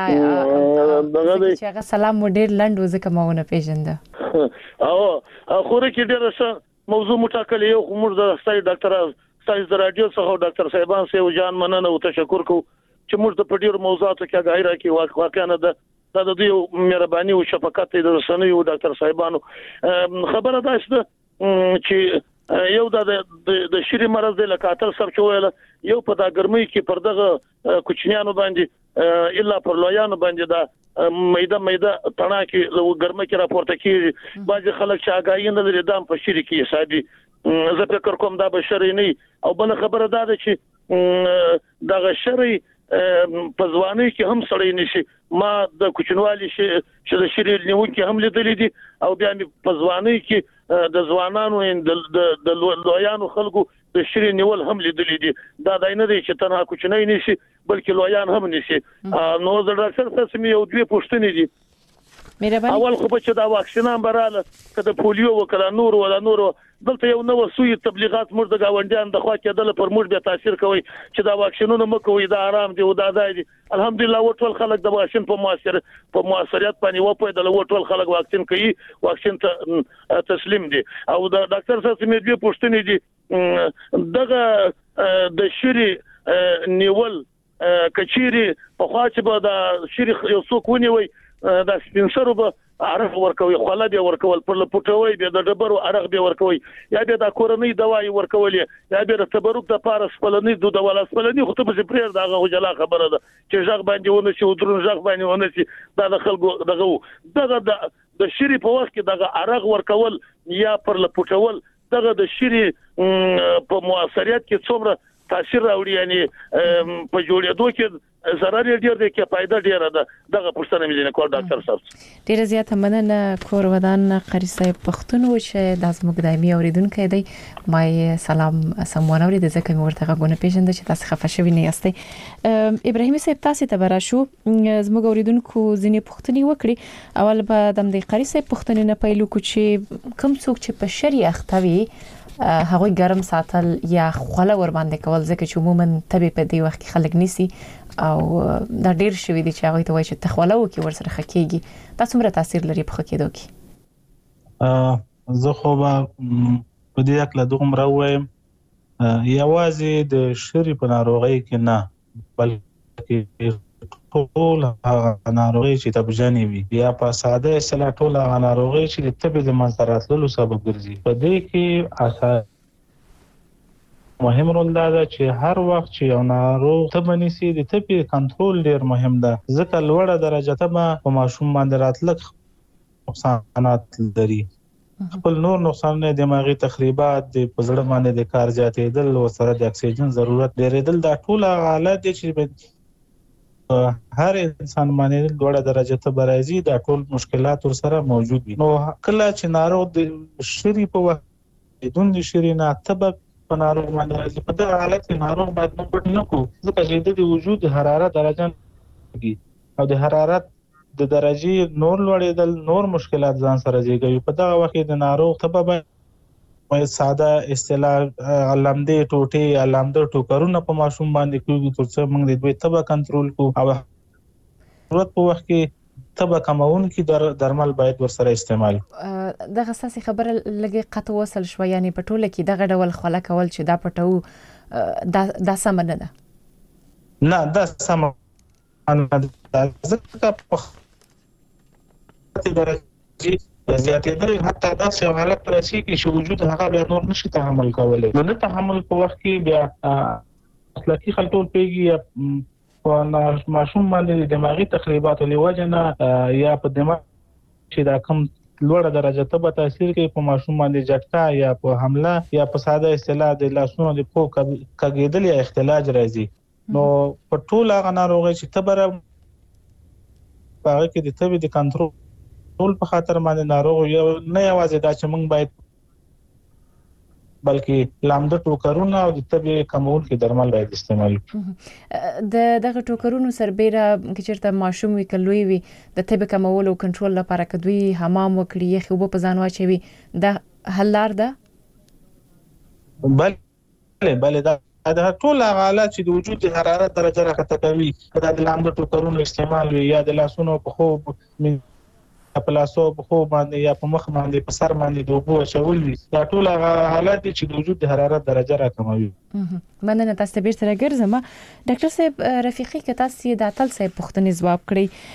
نه دغه چې هغه سلام مو ډیر لنډ وځکه ماونه پیژنده او خوري کې ډیر څه موضوع مټاکل یو موږ د ستای ډاکټر تاسو د رادیو څخه ډاکټر صاحبان سه جان مننه او تشکر کو چې موږ د پډیر موضوعاتو کې غایره کې واقعا نه د دوی مهرباني او شفقت د رسنیو ډاکټر صاحبانو خبره ده چې یو د شری مرز د لکاتر سره چويله یو په دا ګرمۍ کې پر دغه کوچنیانو باندې الا پر لویانو باندې دا میده تڼا کې ګرمۍ کې راپورته کیږي بعضي خلک چې اگاهی نه لري دام په شری کې حسابي زه فکر کوم دا بشری نه او بل خبره ده چې دغه شری په ځواني کې هم سړی نشي ما د کوچنوالي چې د شری نیو کې هم لیدلې دي او بیا په ځواني کې د ځوانانو د لویانو خلکو د شری نیول هم لیدلې دي دا داینه دي چې تنها کوچنی نشي بلکې لویان هم نشي نو د ډاکټر صاحب یو دوی پوښتنې دي اول خو چې دا واکسینان براله کله پولیو وکړه نور ولا نور دلته یو نو سوی تبلیغات موږ د گاونډیان د خوا کېدل پر موږ به تاثیر کوي چې دا واکسینونه مکوې دا آرام دی او دا دی الحمدلله ټول خلک د واکسین په موثریت باندې وپیدل ټول خلک واکسین کوي واکسین ته تسلیم دي او د ډاکټر صاحب مې دې پوښتنې دي دغه د شری نیول کچيري په خوا چې به د شری یو څوک ونیوي دا سپینسرو به عرق ورکوي خلا به ورکول پر لپټوي به د ډبرو عرق به ورکوي یا به د کورنۍ دوايي ورکول یا به د تبرک د پارس پلنې د دوله سپلنې خو ته به پرېر دغه وجلا خبره ده چې ژغ باندې ونه شي درون ژغ باندې ونه شي دا د خلکو دغه د شری په وخت کې دغه عرق ورکول یا پر لپټول دغه د شری په موثریت کې څومره تاثیر راوړي یعنی په جوړېدو کې zarar ډیر دی کې فائدہ ډیر ده دغه پښتنه ملي نه کول ډاکټر صاحب ډیر زیاته مننه کور ودان قاری صاحب پښتون و چې د زموږ دایمي اوریدونکو دی مې سلام سمونه ورته ځکه مې ورته غوونه پیژند چې تاسو خفه شوی نه یاستئ ابراهیم صاحب تاسو ته براشو زموږ اوریدونکو ځینې پښتني وکړي اول به د قاری صاحب پښتنه نه پیلو کو چې کوم څوک چې په شریعه اختوي هغه ګرم ساتل یا خوله ور باندې کول ځکه چې عموما تبي په دی وخت کې خلک نيسي او دا ډیر شوی دی چې هغه ته وایي چې تخوله وکي ور سره خکېږي دا څومره تاثیر لري په خکېدو کې زه خو به په دې اړه دومره وایم یوازې د شری په ناروغي کې نه بلکې ټول ناروغي چې تبجنې وي یا په ساده اصطلاح ټول ناروغي چې د تبې د منځراتلو سبب ګرځي په دې کې اساس مهم رول دا چې هر وخت چې یو ناروغ تبه نيسي د تبې کنټرول ډیر مهم ده ځکه لوړه درجه تبه په ماشوم باندې راتلک نقصانات لري خپل نور نقصان دماغي تخریبات د پزړه باندې د کار زیاتېدل او سره د اکسیجن ضرورت ډیرېدل دا ټول حالات چې هر انسان باندې لوړه درجه ته برازي دا ټول مشکلات ور سره موجود دي نو کله چې ناروغ د شری په وخت د شری نه تبه په ناروغ باندې په دغه حالت کې ناروغ باید نه کو ځکه چې د وجود حرارت درجه او د حرارت د درجه نور لوړېدل نور مشکلات ځان سره زیږوي په دغه وخت د ناروغ تبه په ساده اصطلاح علامدې ټوټې علامده ټوکرونه په ماشوم باندې کوي ترڅو موږ د دوی تبه کنټرول کو او ضرورت په وخت کې تبه کمون کې درمل باید ورسره استعمال دغه اساسي خبره لګي قطو وصل شو یعنی په ټوله کې دغه ډول خلا کول چې دا پټو دا سم نه ده نه دا سم نه ده ځکه په درجه زیاتېدل حتی دا څه حالت راشي چې وجود هغه بیا نور نشي تحمل کولای نو نه تحمل په وخت کې بیا اخلاقی خلطول پیږي په ماشوم باندې دماغي تخریبات لوجنه یا په دماغ چې دا کم لوړه درجه ته تاثیر کوي په ماشوم باندې جټکا یا په حمله یا په ساده اصطلاح د لاسونو د پوک کګیدل یا اختلاج راځي نو په ټول هغه ناروغي چې تبره هغه کې د تبې د کنټرول ټول په خاطر باندې ناروغ یو نه یوازې دا چې موږ باید بلکې لامده ټوکرونه او د تبې کمول کې درمل باید استعمال د دغه ټوکرونو سربېره چې چېرته ماشوم وي کلوي وي د تبې کمول او کنټرول لپاره کدوې حمام وکړي یخ وب په ځان واچوي دا حل لار ده بله دا ټول حالات چې د وجود د حرارت درجه راکته کوي دا د لامده ټوکرونو استعمال وي یا د لاسونو په خوب په لاسو په خو باندې یا په مخ باندې په سر باندې د اوبو شول وي دا ټول حالات چې د وجود د حرارت درجه راکموي مننه تاسو به سره ګرځم ډاکټر صاحب رفیقي که تاسو د اتل صاحب پوښتنې ځواب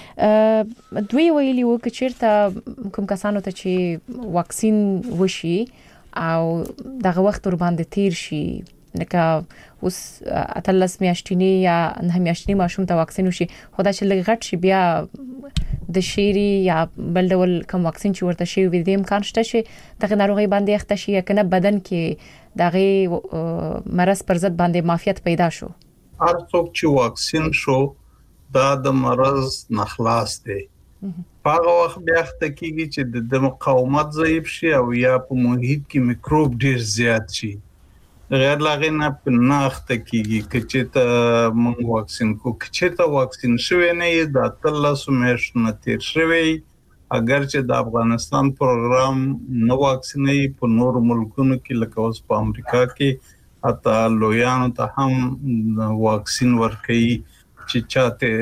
کړی دوی ویلي وو چې چیرته کوم کسانو ته چې واکسین وشي او دغه وخت ور باندې تیر شي لکه اوس اتلس میاشتنی یا نه میاشتنی ماشوم ته واکسین وشي خدای چې لږ غټ شي بیا د شيري یا بل ډول کوم واکسین چې ورته شي وي د امکان شته چې دغه ناروغي باندې اخته شي کنه بدن کې دغه مرض پر ضد باندې معافیت پیدا شو هر څوک چې واکسین شو دا د مرض نخلاص دی هغه وخت بیا اخته کیږي چې د مقاومت ضعیف شي او یا په محیط کې میکروب ډیر زیات شي غیر لاغې نه اخته کیږي چې ته موږ واکسین کو چې ته واکسین شوی نه یې د تلاسو میاشتو تیر شوی اگر چې د افغانستان پروګرام نو واکسینې په نور ملکونو کې لکه اوس په امریکا کې حتی لویانو ته هم واکسین ورکړي چې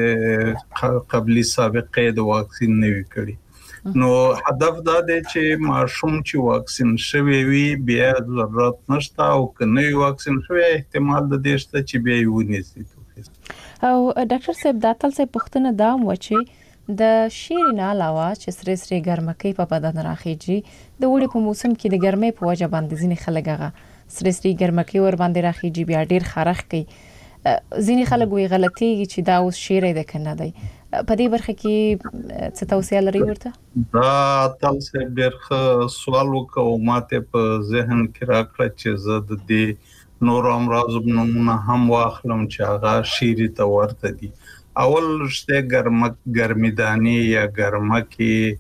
چاته قبلي سابقه د واکسین نه وی کړی نو هدف دا دی چې ماشوم چې واکسین شوی وي بیا ضرورت نشته او کنه واکسین شوی احتمال د دې شته چې بیا ونیسي او ډاکټر صاحب دا تل څه پوښتنه دا و چې د شیرین علاوه چې سره سره ګرمکې په بدن راخیږي د وړي په موسم کې د ګرمۍ په وجه باندې ځینې خلک هغه سره سره ګرمکې ور باندې راخیږي بیا ډیر خارخ کوي ځینې خلک وی غلطي چې دا اوس شیرې ده کنه دی په دې برخه کې څه توصیه لري ورته دا تاسو ډېر سوال وکاو ماته په ذهن کې راکړه چې زه د دې نور امراض نمونه هم واخلم چې هغه شيري ته ورته دي اول شته ګرميداني یا ګرمکه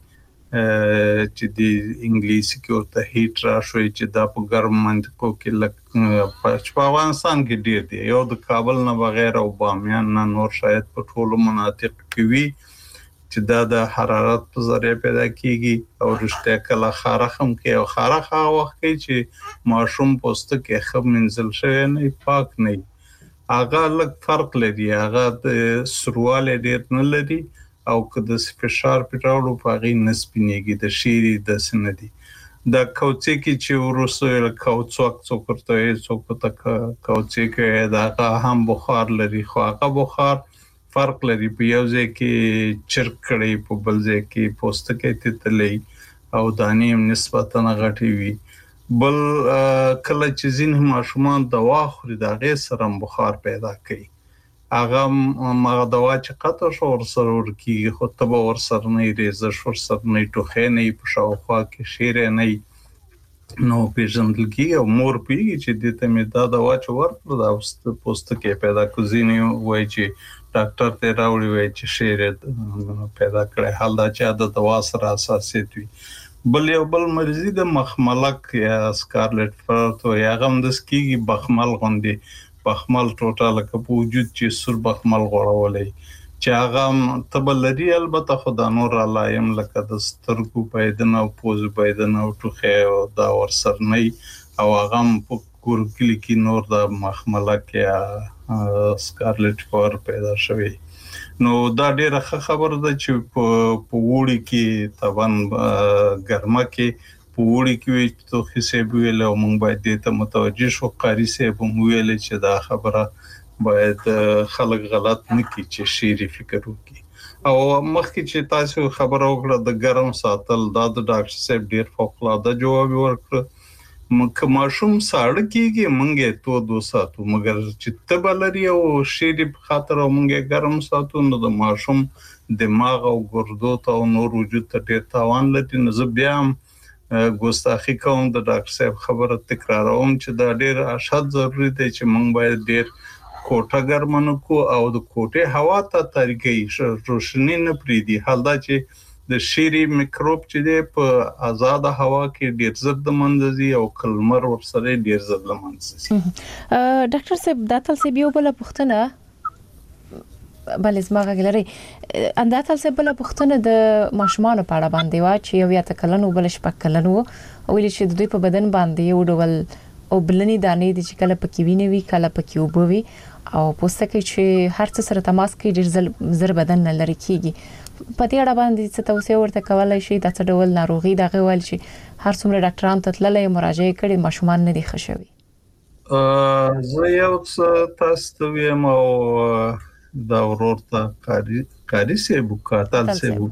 چې د انګلیسي کې ورته هیټ راشوي چې دا په ګرم منطقو کې په افغانستان کې ډیر دی یو د کابل نه بغیر او بامیان نه نور شاید په ټولو مناطق کې وي چې دا د حرارت په ذریعہ پیدا کیږي او رښتیا کله خارخ هم کې او خارخ هغه وخت کې چې ماشوم پوستکی خب منزل شوی نه پاک نه هغه لږ فرق لري هغه د سرواله ډیر نه لري او که د فشار پټاړو په غي نسبینېږي د شيري د سندي د کوڅې چې ورسره کوڅوک څوکرته څوکته کوڅې کې دا هم بخار لري خو هغه بخار فرق لري په یو ځای کې چرک کړي په بل ځای کې پوستکی تتلې او دانې نسبتا غټي وي بل کله چې ځین ماشومان دوا خوري دا غي سره بخار پیدا کوي هغه ما دوا چې قطع شو ورسره ورکی خو ته ور سره نه ریزه شو سره نه ټوخه نه په شاوخوا کې شیره نه نو پیژندل کی او مور پیږي چې د ته مې دا دوا چې ورته دا پوستکی پیدا کوزینی وای چې ډاکټر ته راوړی وای چې شیره پیدا کړي حال دا چې د دوا سره اساسیت وي بل یو بل مرضی د مخملک یا سکارلټ فرټ او یا غم د سکیږي بخمل غوندي بخمل ټوټه لکه په وجود چې سر بخمل غوړولې چې هغه تبلری البته خدا نور علایم لکه د سترګو پیدنه او پوز پیدنه او ټوخه او دا ورسر نه او هغه په ګورګلی کې نور د مخملک یا سکارلټ فور پیدا شوی نو دا ډیره خبره ده چې په وړي کې طبعا ګرمه کې په وړي کې تو حساب ویل او موږ باید ته متوجه شو قاری صاحب ویل چې دا خبره باید خلک غلط نه کړي چې شيري فکر وکړي او مخکې چې تاسو خبره وکړه د ګرم ساتل دا د ډاکټر صاحب ډیر فوق العاده جواب ورکړ مکه ماشوم ساړه کیږي مونږه تو 2 ساتو مګر چې تبلري او شيري په خاطر مونږه ګرم ساتو نو د ماشوم دماغ او ګردو ته او نور وجود ته ډیر تاوان لري نو زه بیا ګوستاخی کوم د ډاکټر صاحب خبره تکراروم چې دا ډیر اشد ضروری دی چې مونږ باید ډیر کوټه ګرمنو کو او د کوټه هوا ته طریقې روشنی نه پریدي حال دا چې د شيري میکروب چې دی په آزاد هوا کې ډیر زړه منځي او کلمر ورسره ډیر زړه منځي ډاکټر صاحب دا تاسو بیا بل پوښتنه بل اسمه غلري انداتل څه بل پوښتنه د ماشومان په اړه باندې وا چې یو یا تکلنو بل شپک کلنو ویل چې د دوی په بدن باندې یو ډول او بلنی دانې د چې کله پکې ویني وی کله پکې وبوي او پوستکی چې هر څه سره تماس کوي ډیر زر بدن نه لري کیږي پتی اړه باندې څه توصيه ورته کولای شي د څه ډول ناروغي دغه ول شي هر څومره ډاکټران ته تللې مراجعه کړي ماشومان نه دي خښوي زه یو څه تاسو ویم او دا ورته کاری سیبو کاتل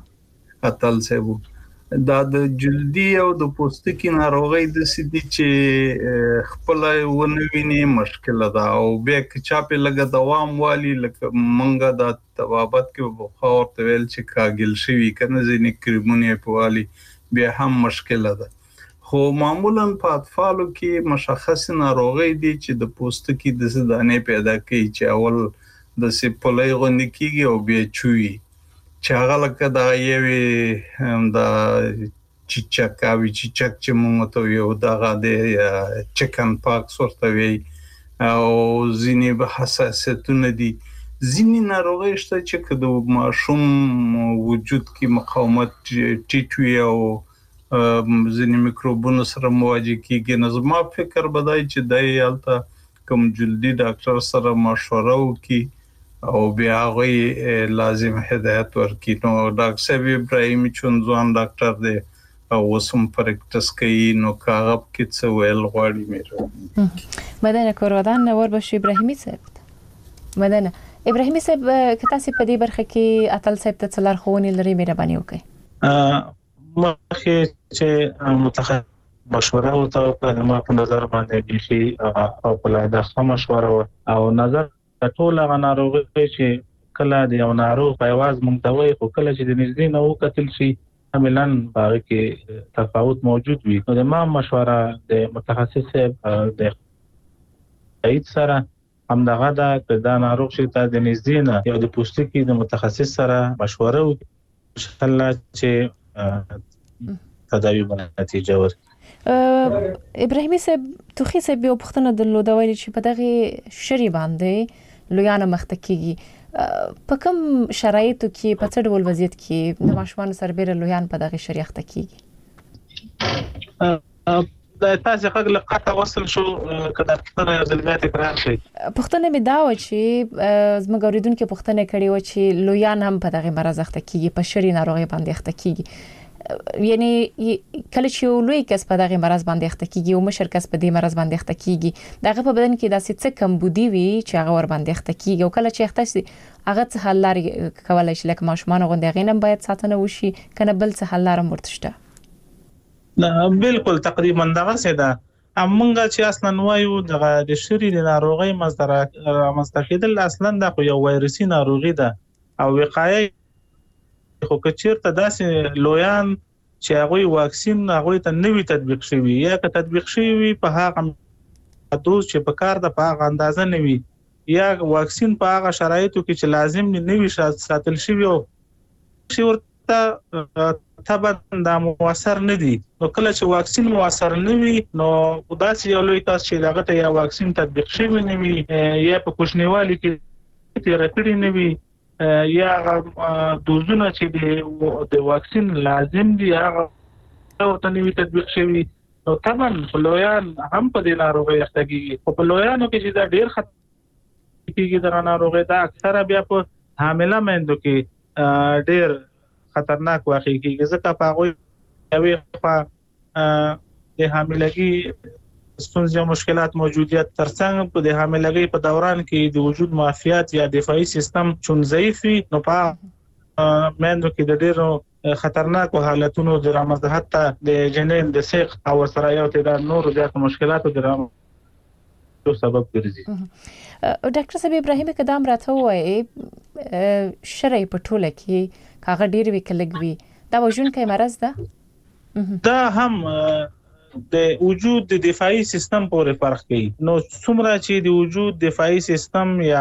سیبو دا د جلدی او د پوستکی ناروغي د سدي چې خپل ونویني مشکل ده او بیا چې چاپه لګه دوام والی لکه منګه د توابت کې بخار تویل چې کاګل شوی کنه ځینې کریمونه په والی بیا هم مشکل ده خو معمولا په اطفالو کې مشخص ناروغي دي چې د پوستکی د دانې پیدا کوي چې اول د سپلای غونډ کیږي او بیا چوي چې هغه لکه دا یوي دا چیچکاوي چیچک چې موږ ته یو دغه د چکن پاکس ورته وي او ځینې به حساسیتونه دي ځینې ناروغي شته چې د ماشوم وجود کې مقاومت ټیټوي او ځینې میکروبونو سره مواجه کیږي نو زما فکر بدای چې دای الته کوم جلدی ډاکټر سره مشوره وکړي او بیا غوي لازم هدایت ورکړي نو ډاکټر صاحب ابراهیم چونځوان ډاکټر دی او وسم پریکټس کوي نو کاغب کې څه ویل غواړي مې مدنه کورودان نور بشي ابراهیمي صاحب مدنه ابراهیمي صاحب کته سي په دې برخه کې اتل صاحب ته څلار خونی لري مهرباني وکړئ مخه چې متخصص مشوره او ته ما په نظر باندې بيخي او په لاره مشوره او نظر ټول غناروغي چې کله د یو ناروغ په आवाज مونږ ته وایي خو کله چې د نږدې نو کتل شي عملاً باغ کې تفاوت موجود وي نو د ما مشوره د متخصص د ایت سره هم دغه د ناروغ چې ته د نږدې نه یو د پوستکي د متخصص سره مشوره وکړي ان شاء الله چې تداوی باندې نتیجه ورکړي ابراهیمي صاحب توخي صاحب یو پښتنه درلوده ویل چې په دغه شری باندې لویانو مخته کیږي په کوم شرایطو کې په څه ډول وضعیت کې د ماشومان سربېره لویان په دغه شریخته کیږي؟ د تاسو خلک لقطه وصل شو کله چې زلزلې تکرار شي. پښتنه مې دا و چې زموږ اوریدونکو پښتنه کړي و چې لویان هم په دغه مرز اخته کیږي، په شری ناروغي باندې اخته کیږي. یعنی کله چې لوی کس په دغه مرز باندې اخته کیږي او مشر کس په دې مرز باندې اخته کیږي، دغه په بدن کې داسې څه کمبودي وي چې هغه ور باندې اخته کیږي، او کله چې اخته شي هغه څه حل لري کولای شي لکه ماشومان غونډه غینم باید ساتنه وشي کنه بل څه حل لرم ورتشته؟ نه بالکل تقریبا دغه څه ده. امونګه چې اصلا وایو د شری ناروغي مصدر کېدل اصلا د یو وایرسي ناروغي ده او وقایه خو کچیرته داسې لویان چې هغه واکسین هغه ته نوی تطبیق شوی یا که تطبیق شوی په هغه دوز چې په کار د په هغه اندازه نوی یا واکسین په هغه شرایطو کې چې لازم نوی ساتل شوی او چې ورته طبعا دا موثر نه دي. نو کله چې واکسین موثر نه وي نو داسې یو لوی کس چې دغه ته یا واکسین تطبیق شوی نه وي یا په کوچنیوالي کې تیر کړی نه وي یا دوزونه چې د واکسین لازم دي هغه ته نوی تطبیق شوی نو طبعا لویان هم په دې ناروغي اخته کیږي. په لویانو کې چې دا ډیر خطر کیږي د ناروغي دا اکثره بیا په حامله مېندو کې ډیر خطرناک واقع کیږي ځکه په هغه یوې په د حاملګي ستونزې او مشکلات موجودیت ترڅنګ په د حاملګي په دوران کې د وجود معافیت یا دفاعي سیستم چون ضعیف وي نو په مېندو کې د ډیرو خطرناک حالتونو د رامنځته حتی د جنین د سیق او سره یو تعداد نور زیات مشکلات د رامنځته سبب ګرځي. ډاکټر صاحب ابراهیم قدام راته وایي شرعي په ټوله کې هغه ډیر وکړلګوي دا وژونکی مرض ده؟ دا هم د وجود د دفاعي سیستم پورې فرق کوي. نو څومره چې د وجود دفاعي سیستم یا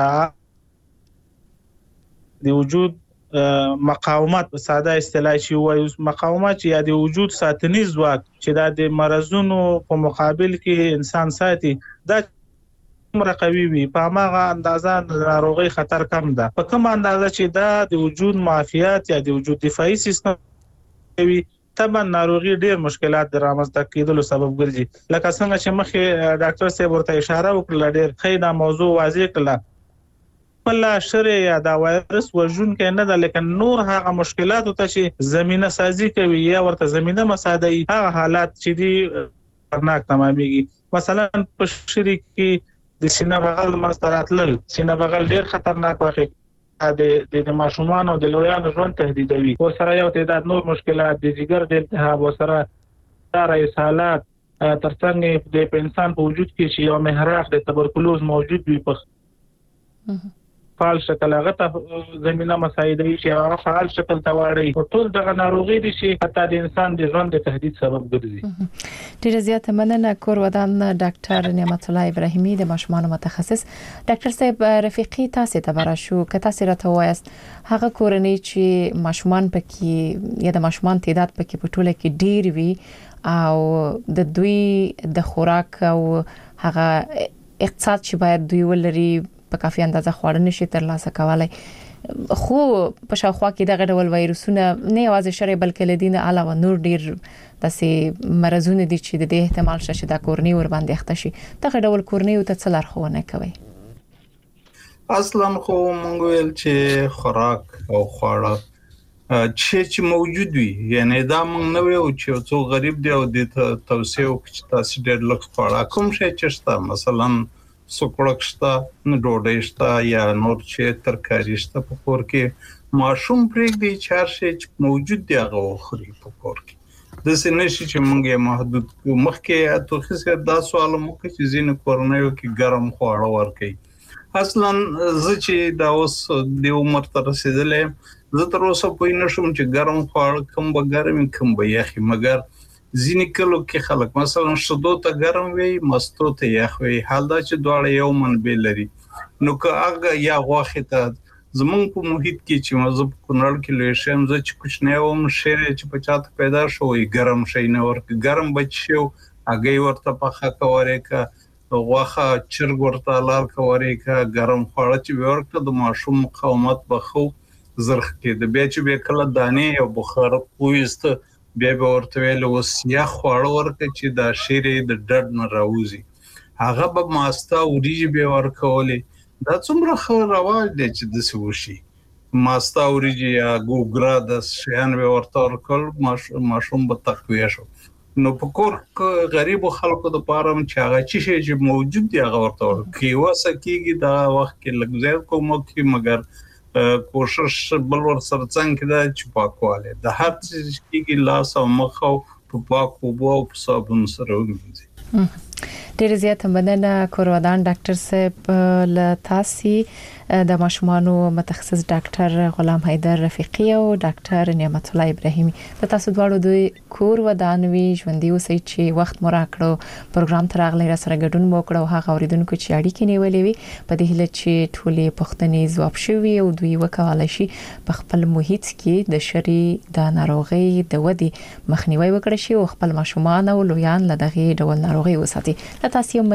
د وجود مقاومت په ساده اصطلاح شي وایي مقاومت یا د وجود ساتنیز ځواک چې د مرزونو په مقابل کې انسان ساتي دا څومره قوي وي په هغه اندازه د ناروغي خطر کم ده. په کوم اندازه چې دا د وجود معافیت یا د وجود دفاعي سیستم کوي طبعا ناروغي ډیر مشکلات د رامنځته کېدلو سبب ګرځي. لکه څنګه چې مخکې ډاکټر صاحب ورته اشاره وکړه ډیر خیدا موضوع واضح کړه بل شر یا دا وایرس وژونکی نه ده لیکن نور هغه مشکلات ته چې زمينه سازي کوي یا ورته زمينه مساعدي هغه حالات چې دي خطرناک تمامېږي. مثلا په شری کې د سینه بغل مستراتل سینه بغل ډیر خطرناک واقع د ماشومان او د لویانو ژوند تهدیدوي. او سره یو تعداد نور مشکلات د جګر د التهاب او سره اسهالات ترڅنګ د انسان په وجود کې چې یو محراق د تبرکلوز موجود وي په فعال شکل هغه ته زمينه مساعدي چې هغه فعال شکل ته واړي ټول دغه ناروغي دي چې حتی د انسان د ژوند د تهدید سبب ګرځي. ډیره زیاته مننه کور ودان ډاکټر نعمت الله ابراهیمي د ماشومان متخصص. ډاکټر صاحب رفیقي تاسو ته براشو که تاسو راته وایست هغه کورنۍ چې ماشومان پکې یا د ماشومان تعداد پکې په ټوله کې ډیر وي او د دوی د خوراک او هغه اقتصاد چې باید دوی ولري په کافي اندازه خواړه نشي ترلاسه کولای خو په شاوخوا کې دغه ډول وایرسونه نه یوازې شری بلکې لدین علاوه نور ډیر داسې مرزونه دي چې د دې احتمال شته چې د کورنۍ ور باندې اخته شي دغه ډول کورنۍ ته څه لارښوونه کوي؟ اصلا خو مونږ ویل چې خوراک او خواړه چې موجود وي یعنی دا مونږ نه ویو چې څو غریب دی او د توصیه وکړي تاسو ډېر لږ خواړه کوم شي چې شته مثلا سوکړک شته نو ډوډۍ شته یا نور چې ترکاری شته په کور کې ماشوم پرېږدي چې هر شی چې موجود دی هغه خوري په کور کې د سینشي چې مونږه محدود مخکې توخي سره دا سوال مو کې چې زین کورنیو کې ګرم خواړه ورکړي اصلا زه چې دا اوس د عمر تر رسیدلې زه تر اوسه پوه نه شوم چې ګرم خواړه کوم به ګرم کوم به یخي مګر ځینې کلو کې خلک مثلا شدو ته ګرم وي مستو ته یخ وي حال دا چې دواړه یو منبع لري نو که هغه یا غوښه ته زمونږ په محیط کې چې مزه په کونړ کې لوي شم زه چې کوچنی وم شری چې په چاته پیدا شوی ګرم شي نه ورک ګرم بچو هغه ورته په خکه ورکه غوخه چرګ ورته لار کوي کا ګرم خواړه چې ورکړه د ماشوم مقاومت بخو زرخ کې د بیا چې به کله دانې او بخار کویست بیا به ورته ویل وسیا خواړه ورکړي چې د شیرې د ډډ نه راوځي هغه به ماستا اوریجی به ورکولې دا څومره خو رواج دی چې د سوشي ماستا اوریجی یا ګوګرا د شیان به ورته ورکول ماشوم به تقویه شو نو په کور غریب خلکو د پاره چې هغه چې موجود دی هغه ورته ورکي وسکیږي دا وخت کې لګزر کوم کې مگر کوشش بل ور سره څنګه دا چې پاکواله د هر څه کې لاس او مخ او په پاکو بو او صابون سره وګورئ ډیر زیات مننه کورودان ډاکټر صاحب لتاسي د ماشومانو متخصص ډاکټر غلام حیدر رفیقی او ډاکټر نعمت الله ابراهیمي د تاسو دواړو د کور ودانوي ژوندۍ اوسئ چې وخت مو راکړو پروګرام تر اغلی را سره ګډون مو کړو هغه اوریدونکو چې اړیکې نیولې وي په دې هله چې ټولې پښتنې ځواب شوي او دوی وکولای شي په خپل محیط کې د شری د ناروغي د ودی مخنیوي وکړي شي او خپل ماشومان او لویان له دغه ډول ناروغي وساتي تاسو